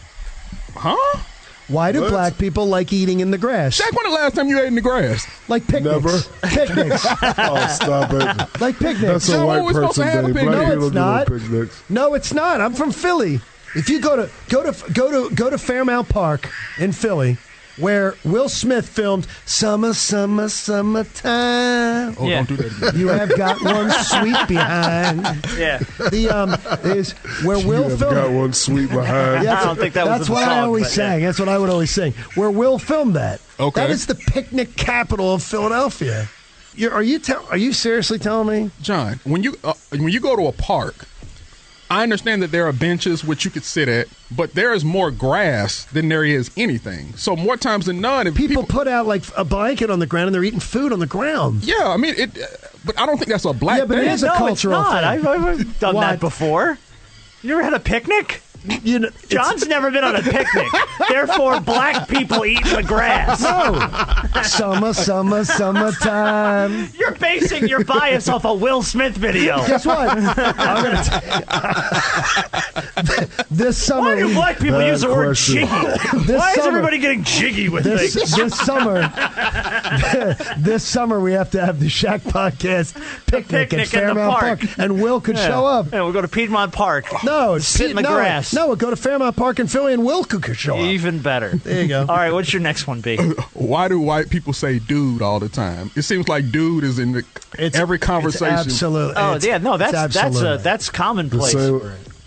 Huh? Why do What? black people like eating in the grass? Shaq, when the last time you ate in the grass? Like picnics. Never. Picnics. Oh, stop it. Like picnics. That's a John, white what we supposed to person have a thing. picnic? Black No, people it's do not. picnics. No, it's not. I'm from Philly. If you go to go to go to go to Fairmount Park in Philly, where Will Smith filmed "Summer, Summer, Summertime," Oh, Yeah. don't do that again. you have got one sweet behind. Yeah. The um is where You Will have filmed. got one sweet behind. Yeah, I don't think that was that's in the what I song, always but yeah. sang. That's what I would always sing. Where Will filmed that. Okay. That is the picnic capital of Philadelphia. You're, are you tell? Are you seriously telling me? John, when you uh, when you go to a park, I understand that there are benches which you could sit at, but there is more grass than there is anything. So more times than none, if People, people, put out like a blanket on the ground and they're eating food on the ground. yeah, I mean it, uh, but I don't think that's a black Yeah, but it thing. is a no, cultural it's not. thing. I've, I've done What? that before. You ever had a picnic? You know, it's- John's never been on a picnic. Therefore, black people eat in the grass. no. Summer, summer, summertime. You're basing your bias off a Will Smith video. Guess what? I'm gonna t- this summer. Why do we- black people Bad use the word question. jiggy? This Why is summer- everybody getting jiggy with This, things? this summer, this summer we have to have the Shack Podcast picnic, picnic in at the Fairmount park. and Will could Yeah. show up. Yeah, we'll go to Piedmont Park. No, Sit in the no, grass. No, we'll go to Fairmount Park in Philly and Will could show up. Even better. There you go. All right, what's your next one, B? Why do white people say "dude" all the time? It seems like "dude" is in the, It's every it's conversation. absolutely. Oh, it's- yeah, no, it's that's that's absolutely. uh, that's commonplace. Same,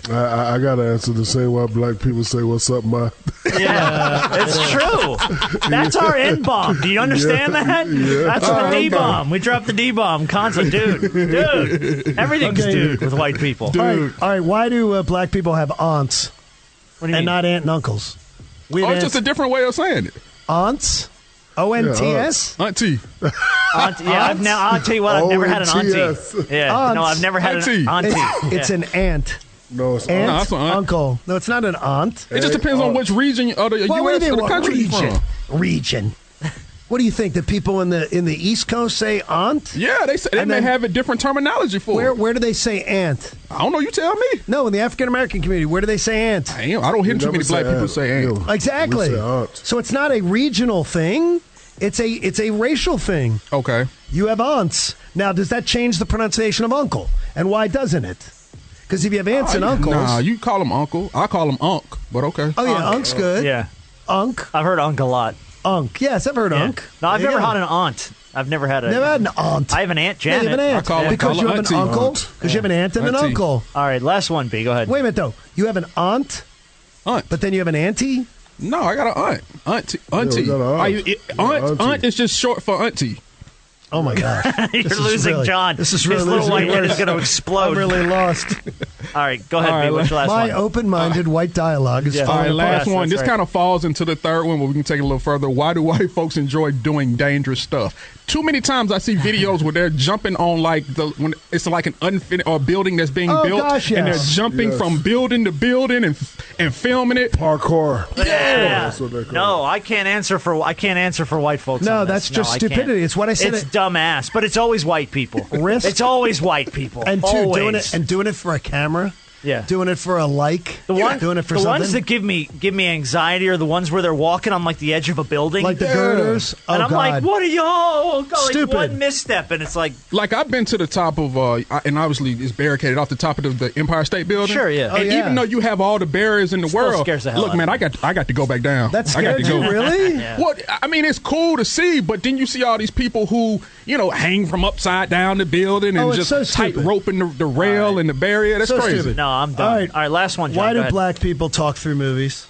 I, I got to answer the same way black people say, "What's up, ma?" Yeah, it's true. That's our N bomb. Do you understand Yeah, that? yeah. That's Oh, our okay. D bomb. We dropped the D bomb constantly, dude. Dude, everything's Okay. dude with white people. All right, all right. Why do uh, black people have aunts What do you and mean? not aunt and uncles? We Oh, have it's just a aunts, different way of saying it. aunts. O N T S. Auntie. Aunt, yeah, I've now. I'll tell you what. I've never had an O N T auntie. S. Yeah, Aunts. no, I've never had Auntie. an auntie. It's, it's Yeah. an aunt. No, it's Aunt, No, that's an aunt. uncle. No, it's not an aunt. It just depends on which region of the Well, what U S do you or mean, the what country you're region? from. Region. What do you think? The people in the in the East Coast say aunt? Yeah, they say, they And may then- have a different terminology for Where it. where do they say aunt? I don't know. You tell me. No, in the African American community, where do they say aunt? I, ain't, I don't hear We too many never black say people aunt. say aunt. Yeah. Exactly. We say aunt. So it's not a regional thing. It's a it's a racial thing. Okay. You have aunts. Now, does that change the pronunciation of uncle? And why doesn't it? Because if you have aunts and uncles, Nah, you call him uncle. I call him unk, but okay. oh yeah, unc's good. Yeah, Unk, I've heard unk a lot. unk. Yes, I've heard Yeah. unk. No, I've There you never go. had an aunt. I've never had a. Never had an aunt. I have an aunt Yeah, Janet. you have an aunt I call her- because call you her have an auntie. uncle. Aunt. Because you have an aunt and an Auntie. uncle. All right, last one. B, go ahead. Wait a minute though. You have an aunt, Aunt. but then you have an auntie. No, I got an aunt. Auntie. Auntie. we got an aunt. I- it- aunt, Auntie. aunt is just short for auntie. Oh my gosh, You're This is losing really- John. This is really His little losing white me. head is going to explode. I'm really lost. All right, go ahead, All right, B. What's your last My one? open-minded white dialogue is Yeah. All falling right, apart. last Yes, one. that's This right. kind of falls into the third one, but we can take it a little further. Why do white folks enjoy doing dangerous stuff? Too many times I see videos where they're jumping on like the when it's like an unfinished or building that's being Oh, built, gosh, and they're yes. jumping Yes. from building to building and and filming it. Parkour. Yeah. That's what they call No, it. I can't answer for I can't answer for white folks. No, on this. that's just I can't. stupidity. It's what I said It's it- dumbass, but it's always white people. Risk. It's always white people. And two, always. doing it and doing it for a camera. Yeah. Doing it for a like. The one, doing it for the something. ones that give me give me anxiety are the ones where they're walking on like the edge of a building, like the girders. Oh and I'm God. like, "What are y'all?" Like Stupid. one misstep, and it's like, Like I've been to the top of, uh, and obviously it's barricaded off the top of the, the Empire State Building. Sure, yeah. Oh, And yeah. even though you have all the barriers in the Still world, scares the hell look, out of man, me. I got I got to go back down. That I got scared to go. you, really? Yeah. What I mean, it's cool to see, but then you see all these people who, you know, hang from upside down the building and Oh, it's just so tight stupid. roping the, the rail right. and the barrier. That's So crazy. stupid. "No, I'm done." All All right. right, last one. John, Why go do ahead. black people talk through movies?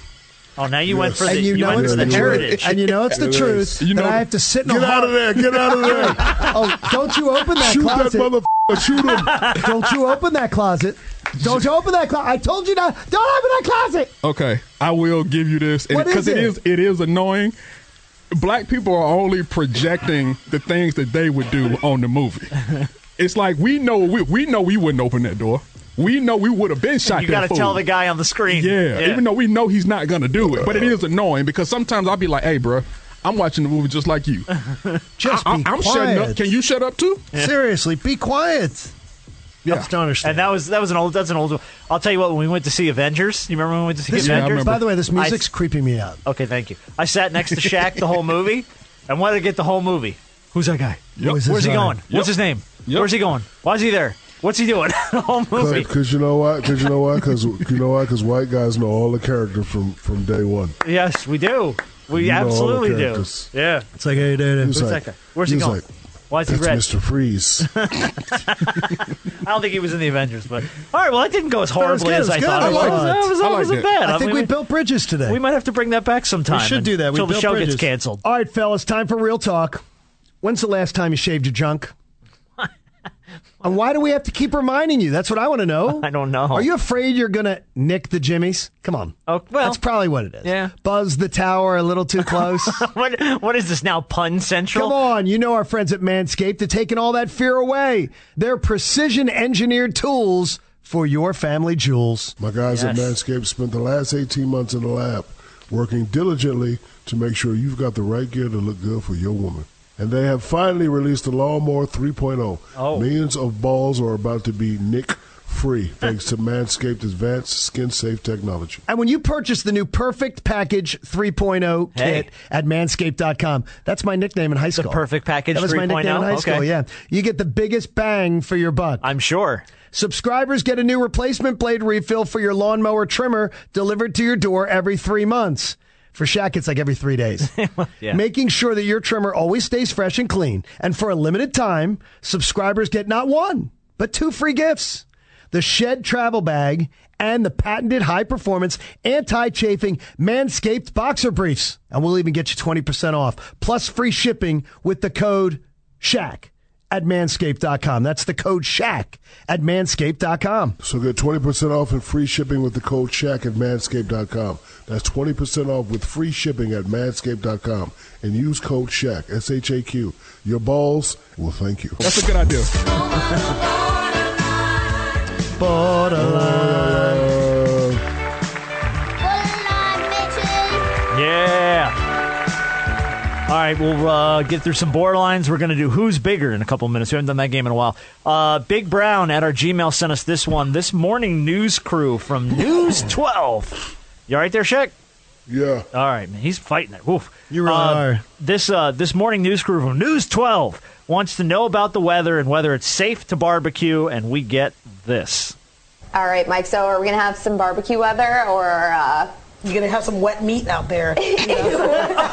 Oh, now you went for the And you you, know went it's for the the heritage. truth. And you know it's the It truth. is. You that know- I have to sit in a Get out of there. Get out of there. Oh, don't you open that Shoot that closet. motherfucker. Shoot him. Don't you open that closet. Don't you open that closet. I told you not. Don't open that closet. Okay, I will give you this What is because it it? is it is annoying. Black people are only projecting the things that they would do on the movie. It's like we know we we know we wouldn't open that door. We know we would have been shot. You got that to tell fool. the guy on the screen. Yeah, even though we know he's not gonna do it, but it is annoying because sometimes I'll be like, "Hey, bro, I'm watching the movie just like you. Just I, be I'm quiet. shutting up. Can you shut up too?" Seriously, be quiet. Yeah. That's to understand. And that was that was an old that's an old. I'll tell you what. When we went to see Avengers, you remember when we went to see This- Yeah, I Avengers? remember. By the way, this I- music's creeping me out. Okay, thank you. I sat next to Shaq the whole movie, and wanted to get the whole movie. Who's that guy? Who is this Where's he guy? going? Yep. What's his name? Yep. Where's he going? Why is he there? What's he doing? the whole movie. Because you know why? Because you know why? Because you know why? Because white guys know all the characters from from day one. Yes, we do. We You know all the absolutely do. characters. Yeah. It's like, hey, dude. He's Who's like, that guy? Where's he he's going? like, Why is he That's red? Mister Freeze. I don't think he was in the Avengers, but all right. Well, that didn't go as horribly good, as it I was thought. good. It I was. liked That it. was, I that liked wasn't it. bad. I think mean, we built bridges today. We might have to bring that back sometime. We should do that. We until the built show bridges. gets canceled. All right, fellas, time for real talk. When's the last time you shaved your junk? And why do we have to keep reminding you? That's what I want to know. I don't know. Are you afraid you're going to nick the jimmies? Come on. Oh, well, That's probably what it is. yeah. Buzz the tower a little too close. what, what is this now? Pun Central? Come on. You know our friends at Manscaped are taking all that fear away. They're precision engineered tools for your family jewels. My guys at Yes. Manscaped spent the last eighteen months in the lab working diligently to make sure you've got the right gear to look good for your woman. And they have finally released the Lawnmower three point oh. Oh. Millions of balls are about to be nick-free thanks to Manscaped advanced skin-safe technology. And when you purchase the new Perfect Package three point oh Hey. kit at manscaped dot com, that's my nickname in high school. Perfect Package That was my 3.0? nickname in high school, Okay. yeah. You get the biggest bang for your buck. I'm sure. Subscribers get a new replacement blade refill for your lawnmower trimmer delivered to your door every three months. For Shaq, it's like every three days. Yeah. Making sure that your trimmer always stays fresh and clean. And for a limited time, subscribers get not one, but two free gifts. the Shed Travel Bag, and the patented high-performance, anti-chafing Manscaped Boxer Briefs. And we'll even get you twenty percent off, plus free shipping with the code SHAQ at manscaped dot com. That's the code SHAQ at manscaped dot com. So get twenty percent off and free shipping with the code SHAQ at manscaped dot com. That's twenty percent off with free shipping at manscaped dot com. And use code SHAQ, S H A Q. Your balls will thank you. That's a good idea. Borderline. Yeah. All right, we'll uh, get through some borderlines. We're going to do Who's Bigger in a couple of minutes. We haven't done that game in a while. Uh, Big Brown at our Gmail sent us this one. This morning news crew from News twelve. You all right there, Shaq? Yeah. All right, man. He's fighting it. Woof. You really uh, are. This, uh, this morning news crew from News twelve wants to know about the weather and whether it's safe to barbecue, and we get this. All right, Mike, so are we going to have some barbecue weather or... Uh... You're going to have some wet meat out there. You know?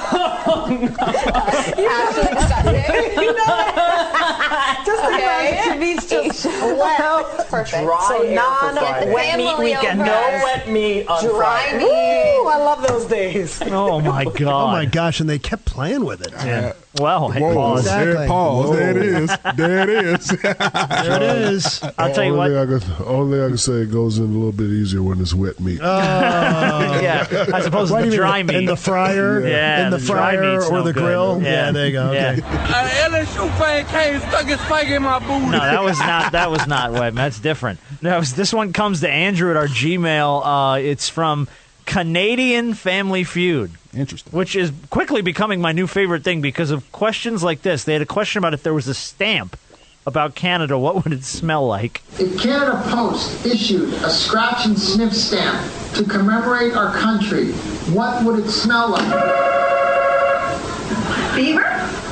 Actually disgusting. You know just think Okay. about it. It means just wet, Perfect. dry So air non- for Friday. Wet meat family weekend. over. No wet meat on Dry Friday. meat. Woo, I love those days. Oh, my God. Oh, my gosh, and they kept playing with it. Yeah. Well, hey, Whoa, pause. Exactly. there, pause. Whoa. There it is. There it is. There it is. I'll tell you what. Only thing I can, only thing I can say, it goes in a little bit easier when it's wet meat. Yeah, I suppose What do the you mean, dry meat. in the fryer? Yeah, in the, the dry fryer meat's or no the good. grill? Yeah. there you go. Okay. Yeah. L S U fan came stuck his spike in my booty. No, that was not. That was not web. That's different. That was, this one comes to Andrew at our Gmail. Uh, it's from Canadian Family Feud. Interesting. Which is quickly becoming my new favorite thing because of questions like this. They had a question about if there was a stamp about Canada, what would it smell like? If Canada Post issued a scratch and sniff stamp to commemorate our country, what would it smell like? Beaver?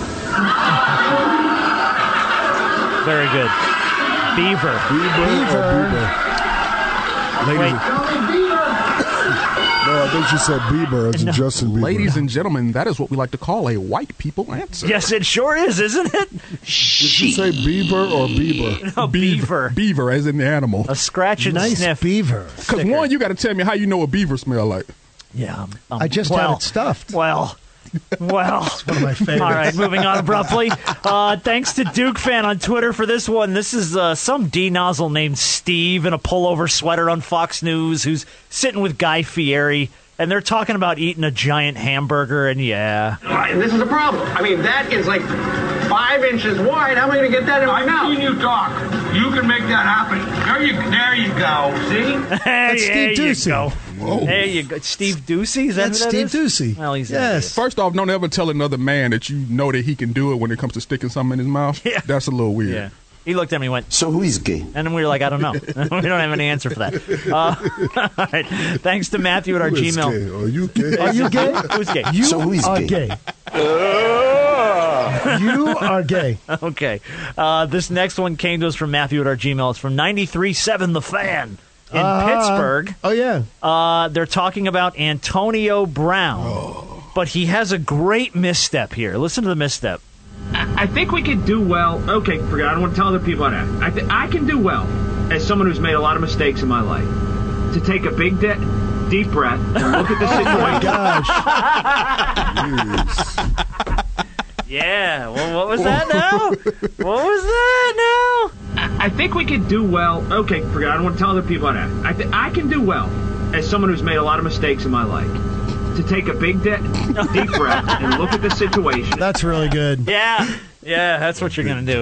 Very good. Beaver. Beaver. Beaver. Ladies, Wait. Only beaver. no, I think she said Bieber as in Justin Bieber. Ladies and gentlemen, that is what we like to call a white people answer. Yes, it sure is, isn't it? Did she say Beaver or Bieber? No, beaver. Beaver, as in the animal. A scratch and Nice sniff. beaver. Because one, you got to tell me how you know a beaver smell like. Yeah. um, um, I just well, had it stuffed. Well. Well, One of my favorites. all right, moving on abruptly. Uh, thanks to Duke Fan on Twitter for this one. This is uh, some D-nozzle named Steve in a pullover sweater on Fox News who's sitting with Guy Fieri, and they're talking about eating a giant hamburger, and yeah. And this is a problem. I mean, that is like five inches wide. How am I going to get that in my mouth? I've seen you talk. You can make that happen. There you, there you go. See? Hey, That's there Steve you Ducey. go. Whoa. There you go. Steve Ducey? Is that That's who that Steve is? Ducey. Well, he's yes. First off, don't ever tell another man that you know that he can do it when it comes to sticking something in his mouth. Yeah. That's a little weird. Yeah. He looked at me and went, So who is gay? and then we were like, I don't know. we don't have any answer for that. Uh, all right. Thanks to Matthew at our Who is Gmail. gay? Are you gay? Are you gay? Who's gay? You So who is are gay? gay. You are gay. Okay. Uh, this next one came to us from Matthew at our Gmail. It's from ninety-three point seven The Fan in Uh, Pittsburgh. Oh, yeah. Uh, they're talking about Antonio Brown. But he has a great misstep here. Listen to the misstep. I think we could do well. Okay, forget it. I don't want to tell other people that. I, th- I can do well as someone who's made a lot of mistakes in my life to take a big, de- deep breath and look at the situation. Gosh. Yeah. Well, what was that now? What was that now? I, I think we could do well. Okay, forget it. I don't want to tell other people that. I, th- I can do well as someone who's made a lot of mistakes in my life to take a big, de- deep breath and look at the situation. That's really good. Yeah. Yeah, that's what you're going to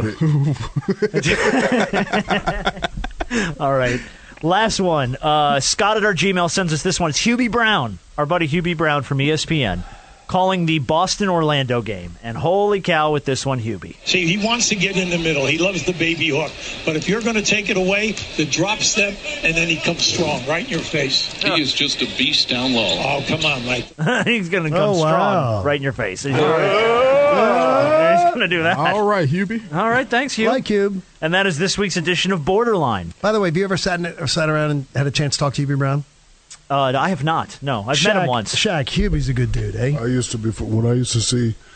do. All right. Last one. Uh, Scott at our Gmail sends us this one. It's Hubie Brown, our buddy Hubie Brown from E S P N, calling the Boston-Orlando game. And holy cow with this one, Hubie. See, he wants to get in the middle. He loves the baby hook. But if you're going to take it away, the drop step, and then he comes strong right in your face. He is just a beast down low. Oh, come on, Mike. He's going to come Oh, wow. strong right in your face. He's going to do that. All right, Hubie. All right, thanks, Hugh. Like Cube. And that is this week's edition of Borderline. By the way, have you ever sat, in, or sat around and had a chance to talk to Hubie Brown? Uh, I have not. No, I've Shaq, met him once. Shaq, Hubie's a good dude, eh? I used to before when I used to see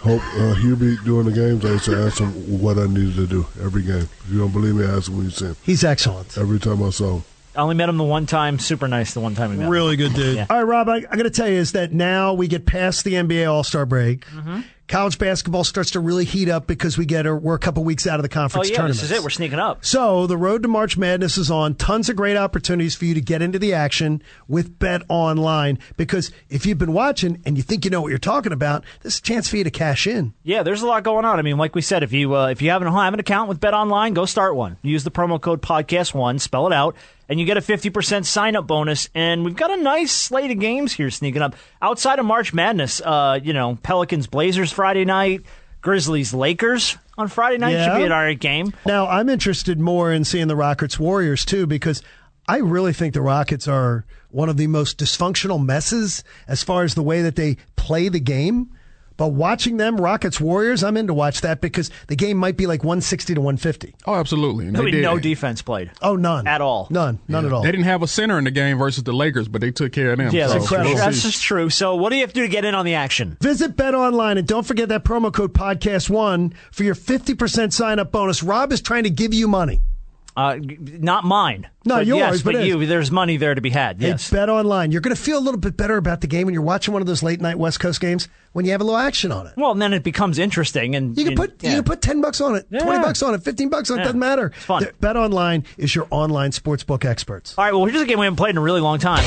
Hope uh, Hubie during the games, I used to ask him what I needed to do every game. If you don't believe me, ask him when you see him. He's excellent. Every time I saw him. I only met him the one time. Super nice the one time we met him. Really good dude. Yeah. All right, Rob, I, I got to tell you is that now we get past the N B A All-Star break. Mm-hmm. College basketball starts to really heat up because we get a, we're a couple weeks out of the Oh, conference yeah, tournament. this is it. We're sneaking up. So the road to March Madness is on. Tons of great opportunities for you to get into the action with Bet Online because if you've been watching and you think you know what you're talking about, this is a chance for you to cash in. Yeah, there's a lot going on. I mean, like we said, if you uh, if you haven't have an account with Bet Online, go start one. Use the promo code podcast one, spell it out, and you get a fifty percent sign-up bonus. And we've got a nice slate of games here sneaking up. Outside of March Madness, uh, you know, Pelicans-Blazers Friday night, Grizzlies-Lakers on Friday night Yeah. should be an all right game. Now, I'm interested more in seeing the Rockets-Warriors, too, because I really think the Rockets are one of the most dysfunctional messes as far as the way that they play the game. But watching them, Rockets-Warriors, I'm in to watch that because the game might be like one sixty to one fifty. Oh, absolutely. And I they mean, did. no defense played. Oh, none. At all. None. None Yeah. at all. They didn't have a center in the game versus the Lakers, but they took care of them. Yeah, so that's, incredible. that's we'll just true. So what do you have to do to get in on the action? Visit Bet Online and don't forget that promo code podcast one for your fifty percent sign-up bonus. Rob is trying to give you money. Uh, g- not mine. No, but yours, yes, but but it you. is. There's money there to be had. Yes. Hey, Bet Online. You're going to feel a little bit better about the game when you're watching one of those late-night West Coast games when you have a little action on it. Well, and then it becomes interesting, and You can and- put yeah. you can put ten bucks on it, Yeah. twenty bucks on it, fifteen bucks on it. Yeah. Doesn't matter. It's fun. The- Bet Online is your online sportsbook experts. All right. Well, here's a game we haven't played in a really long time.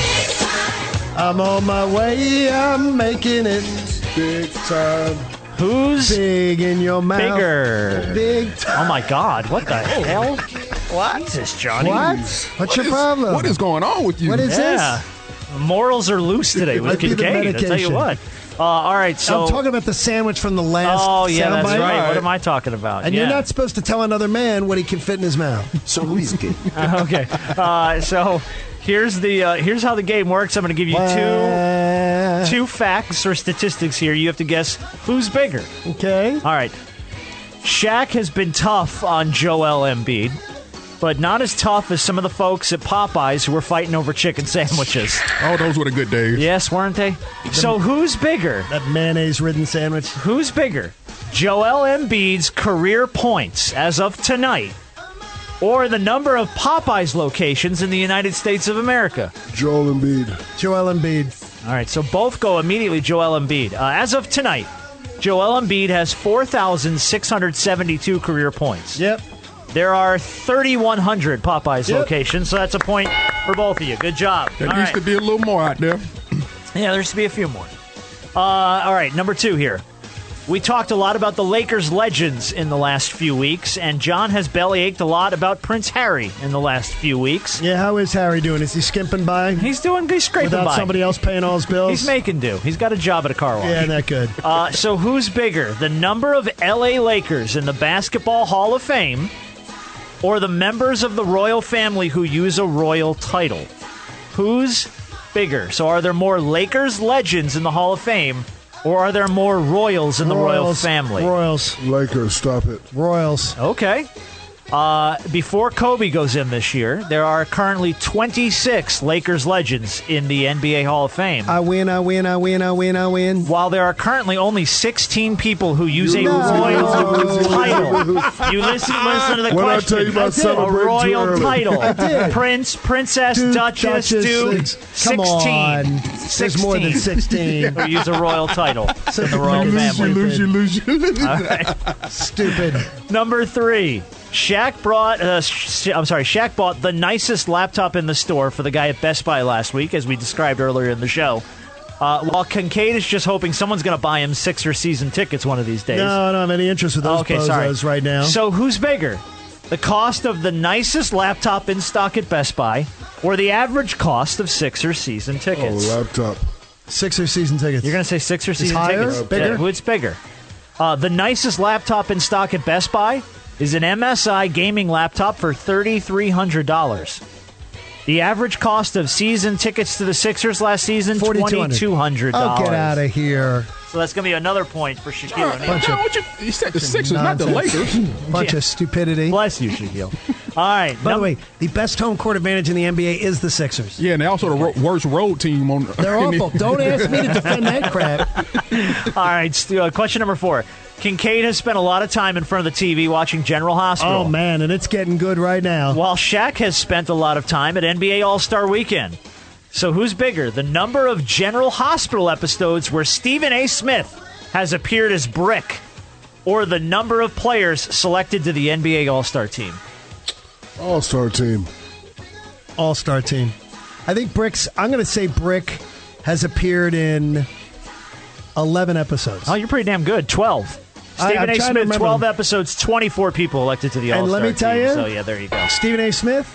I'm on my way. I'm making it Big time. Who's big in your mouth. bigger? Big time. Oh my God! What the hell? What? Jesus, Johnny. What? What's your problem? What is going on with you? What is Yeah. Morals are loose today It with might be the Kincaid. I'll tell you medication. what. Uh, all right. So. I'm talking about the sandwich from the last oh yeah, that's soundbite. right. What am I talking about? And yeah. you're not supposed to tell another man what he can fit in his mouth. So whiskey. Uh, okay. Uh, so here's the uh, here's how the game works. I'm going to give you two two facts or statistics here. You have to guess who's bigger. Okay. All right. Shaq has been tough on Joel Embiid, but not as tough as some of the folks at Popeyes who were fighting over chicken sandwiches. Oh, those were the good days. Yes, weren't they? So who's bigger? That mayonnaise-ridden sandwich. Who's bigger? Joel Embiid's career points as of tonight, or the number of Popeyes locations in the United States of America? Joel Embiid. Joel Embiid. All right, so both go immediately Joel Embiid. Uh, as of tonight, Joel Embiid has four thousand six hundred seventy-two career points. Yep. There are thirty-one hundred Popeyes Yep. locations, so that's a point for both of you. Good job. There All used right. to be a little more out there. Yeah, there used to be a few more. Uh, all right, number two here. We talked a lot about the Lakers legends in the last few weeks, and John has bellyached a lot about Prince Harry in the last few weeks. Yeah, how is Harry doing? Is he skimping by? He's doing, he's scraping Without by. somebody else paying all his bills? He's making do. He's got a job at a car wash. Yeah, that good. Uh, so who's bigger, the number of L A Lakers in the Basketball Hall of Fame or the members of the royal family who use a royal title? Who's bigger? So are there more Lakers legends in the Hall of Fame or are there more royals in the royal Royals. family? Royals. Lakers, stop it. Royals. Okay. Uh, before Kobe goes in this year, there are currently twenty-six Lakers legends in the N B A Hall of Fame. I win, I win, I win, I win, I win. While there are currently only sixteen people who use a You lose, you royal lose, you lose, title. you lose. You listen, listen to the When I question. tell you about a celebrating too royal early. title. I did. Prince, princess, Duke, duchess, Duchess, duke. six- Come sixteen. on. There's more than sixteen. Who use a royal title in the royal You lose, you family. lose, you lose, you lose. All right. Stupid. Number three. Shaq brought. Uh, sh- I'm sorry. Shaq bought the nicest laptop in the store for the guy at Best Buy last week, as we described earlier in the show. Uh, while Kincaid is just hoping someone's going to buy him Sixer season tickets one of these days. No, I don't have any interest with those okay, bozos sorry. right now. So who's bigger? The cost of the nicest laptop in stock at Best Buy, or the average cost of Sixer season tickets? Oh, laptop. Sixer season tickets. You're going to say Sixer season higher? tickets? Bigger? Yeah, who's bigger? Uh, the nicest laptop in stock at Best Buy is an M S I gaming laptop for three thousand three hundred dollars. The average cost of season tickets to the Sixers last season, two thousand two hundred dollars. Oh, get out of here. So that's going to be another point for Shaquille O'Neal. Bunch No, of what you, you said the Sixers, not the nonsense. Lakers. Bunch Yeah. of stupidity. Bless you, Shaquille. All right. By num- the way, the best home court advantage in the N B A is the Sixers. Yeah, and they're also the ro- worst road team on. They're awful. Don't ask me to defend that crap. All right. Stu, uh, question number four. Kincaid has spent a lot of time in front of the T V watching General Hospital. Oh, man, and it's getting good right now. While Shaq has spent a lot of time at N B A All-Star Weekend. So who's bigger, the number of General Hospital episodes where Stephen A. Smith has appeared as Brick, or the number of players selected to the N B A All-Star team? All-Star team. All-Star team. I think Brick's, I'm going to say Brick has appeared in eleven episodes. Oh, you're pretty damn good. twelve. I- Stephen I'm A. trying to Smith, remember. twelve episodes, twenty-four people elected to the And All-Star let me tell team. you, So, yeah, there you go. Stephen A. Smith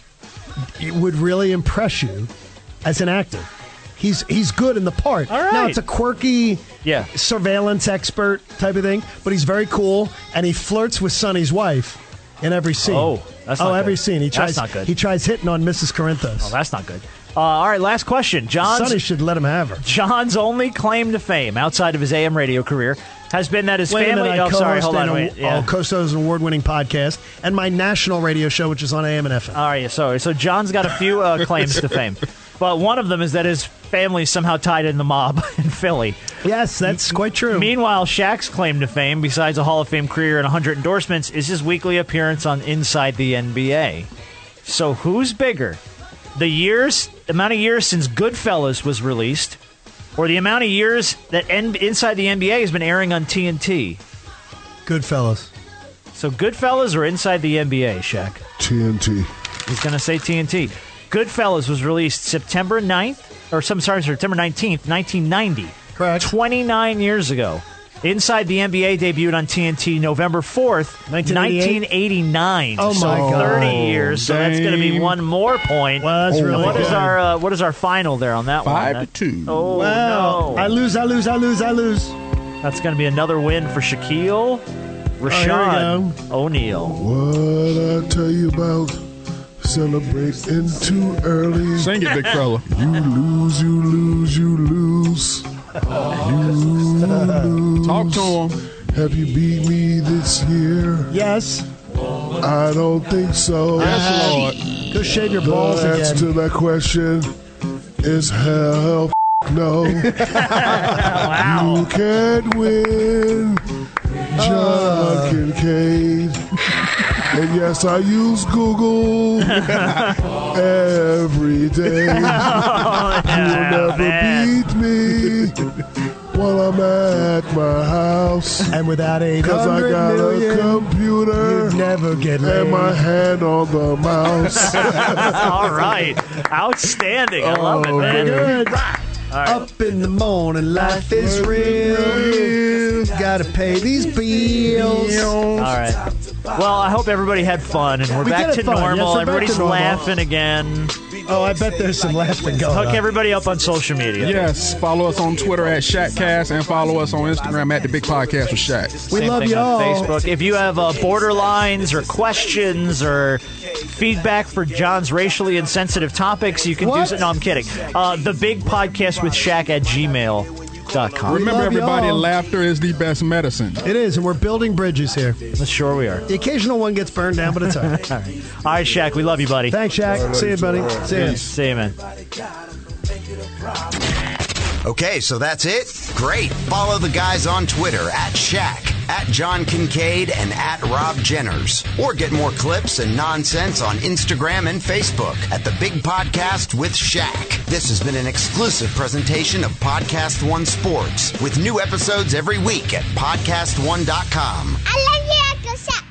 would really impress you as an actor. He's he's good in the part. All right. Now, it's a quirky Yeah. surveillance expert type of thing, but he's very cool, and he flirts with Sonny's wife in every scene. Oh, that's oh, not every good. scene. He That's tries. not good. He tries hitting on Missus Corinthos. Oh, that's not good. Uh, all right, last question. John's, Sonny should let him have her. John's only claim to fame outside of his A M radio career has been that his Wait a family... minute, I oh, sorry, co-host hold on. an- Wait, yeah. I'll co-host an award-winning podcast and my national radio show, which is on A M and F M. All right, sorry. So John's got a few uh, claims to fame. But one of them is that his family somehow tied in the mob in Philly. Yes, that's quite true. Meanwhile, Shaq's claim to fame, besides a Hall of Fame career and one hundred endorsements, is his weekly appearance on Inside the N B A. So who's bigger? The years, the amount of years since Goodfellas was released, or the amount of years that N- Inside the N B A has been airing on T N T? Goodfellas. So Goodfellas or Inside the N B A, Shaq? T N T. He's going to say T N T. Goodfellas was released September ninth, or some sorry, September nineteenth, nineteen ninety. Correct. twenty-nine years ago. Inside the N B A debuted on T N T November fourth, nineteen eighty-nine. Oh, my so God. thirty years. So that's going to be Dang. one more point. Well, that's And really what is good. our uh, what is our final there on that Five one? to two. Oh Well, no! I lose, I lose, I lose, I lose. That's going to be another win for Shaquille Rashad O'Neal. What I tell you about celebrating too early. Sing it, big fella. You lose, you lose, you lose. You lose. Talk to him. Have you beat me this year? Yes. I don't think so. Yes, Lord. Go shave your The balls answer again. to that question is hell f- no. You can't win, John Kincaid. And yes, I use Google every day. You'll never man. beat me while I'm at my house. And without eight Because I hundred got million, a computer you'd never get laid. and my hand on the mouse. All right, outstanding. I love it, Oh, man. Good. All right. Up in the morning, life is real. Gotta pay these bills. All right. Well, I hope everybody had fun, and we're We back did to have fun. normal. Yes, we're back Everybody's to normal. laughing again. Oh, I bet there's some laughing going Hook on. everybody up on social media. Yes, follow us on Twitter at ShaqCast and follow us on Instagram at The Big Podcast with Shaq. We Same love thing y'all. on Facebook. If you have uh, borderlines or questions or feedback for John's racially insensitive topics, you can What? do so. No, I'm kidding. Uh, the Big Podcast with Shaq at gmail dot com. Remember, love everybody, y'all. laughter is the best medicine. It is, and we're building bridges here. Sure we are. The occasional one gets burned down, but it's all right. All right. All right, Shaq, we love you, buddy. Thanks, Shaq. See you, buddy. See you. See you, man. Okay, so that's it? Great. Follow the guys on Twitter at Shaq, at John Kincaid, and at Rob Jenners. Or get more clips and nonsense on Instagram and Facebook at The Big Podcast with Shaq. This has been an exclusive presentation of Podcast One Sports, with new episodes every week at podcast one dot com. I love you, Uncle Shaq.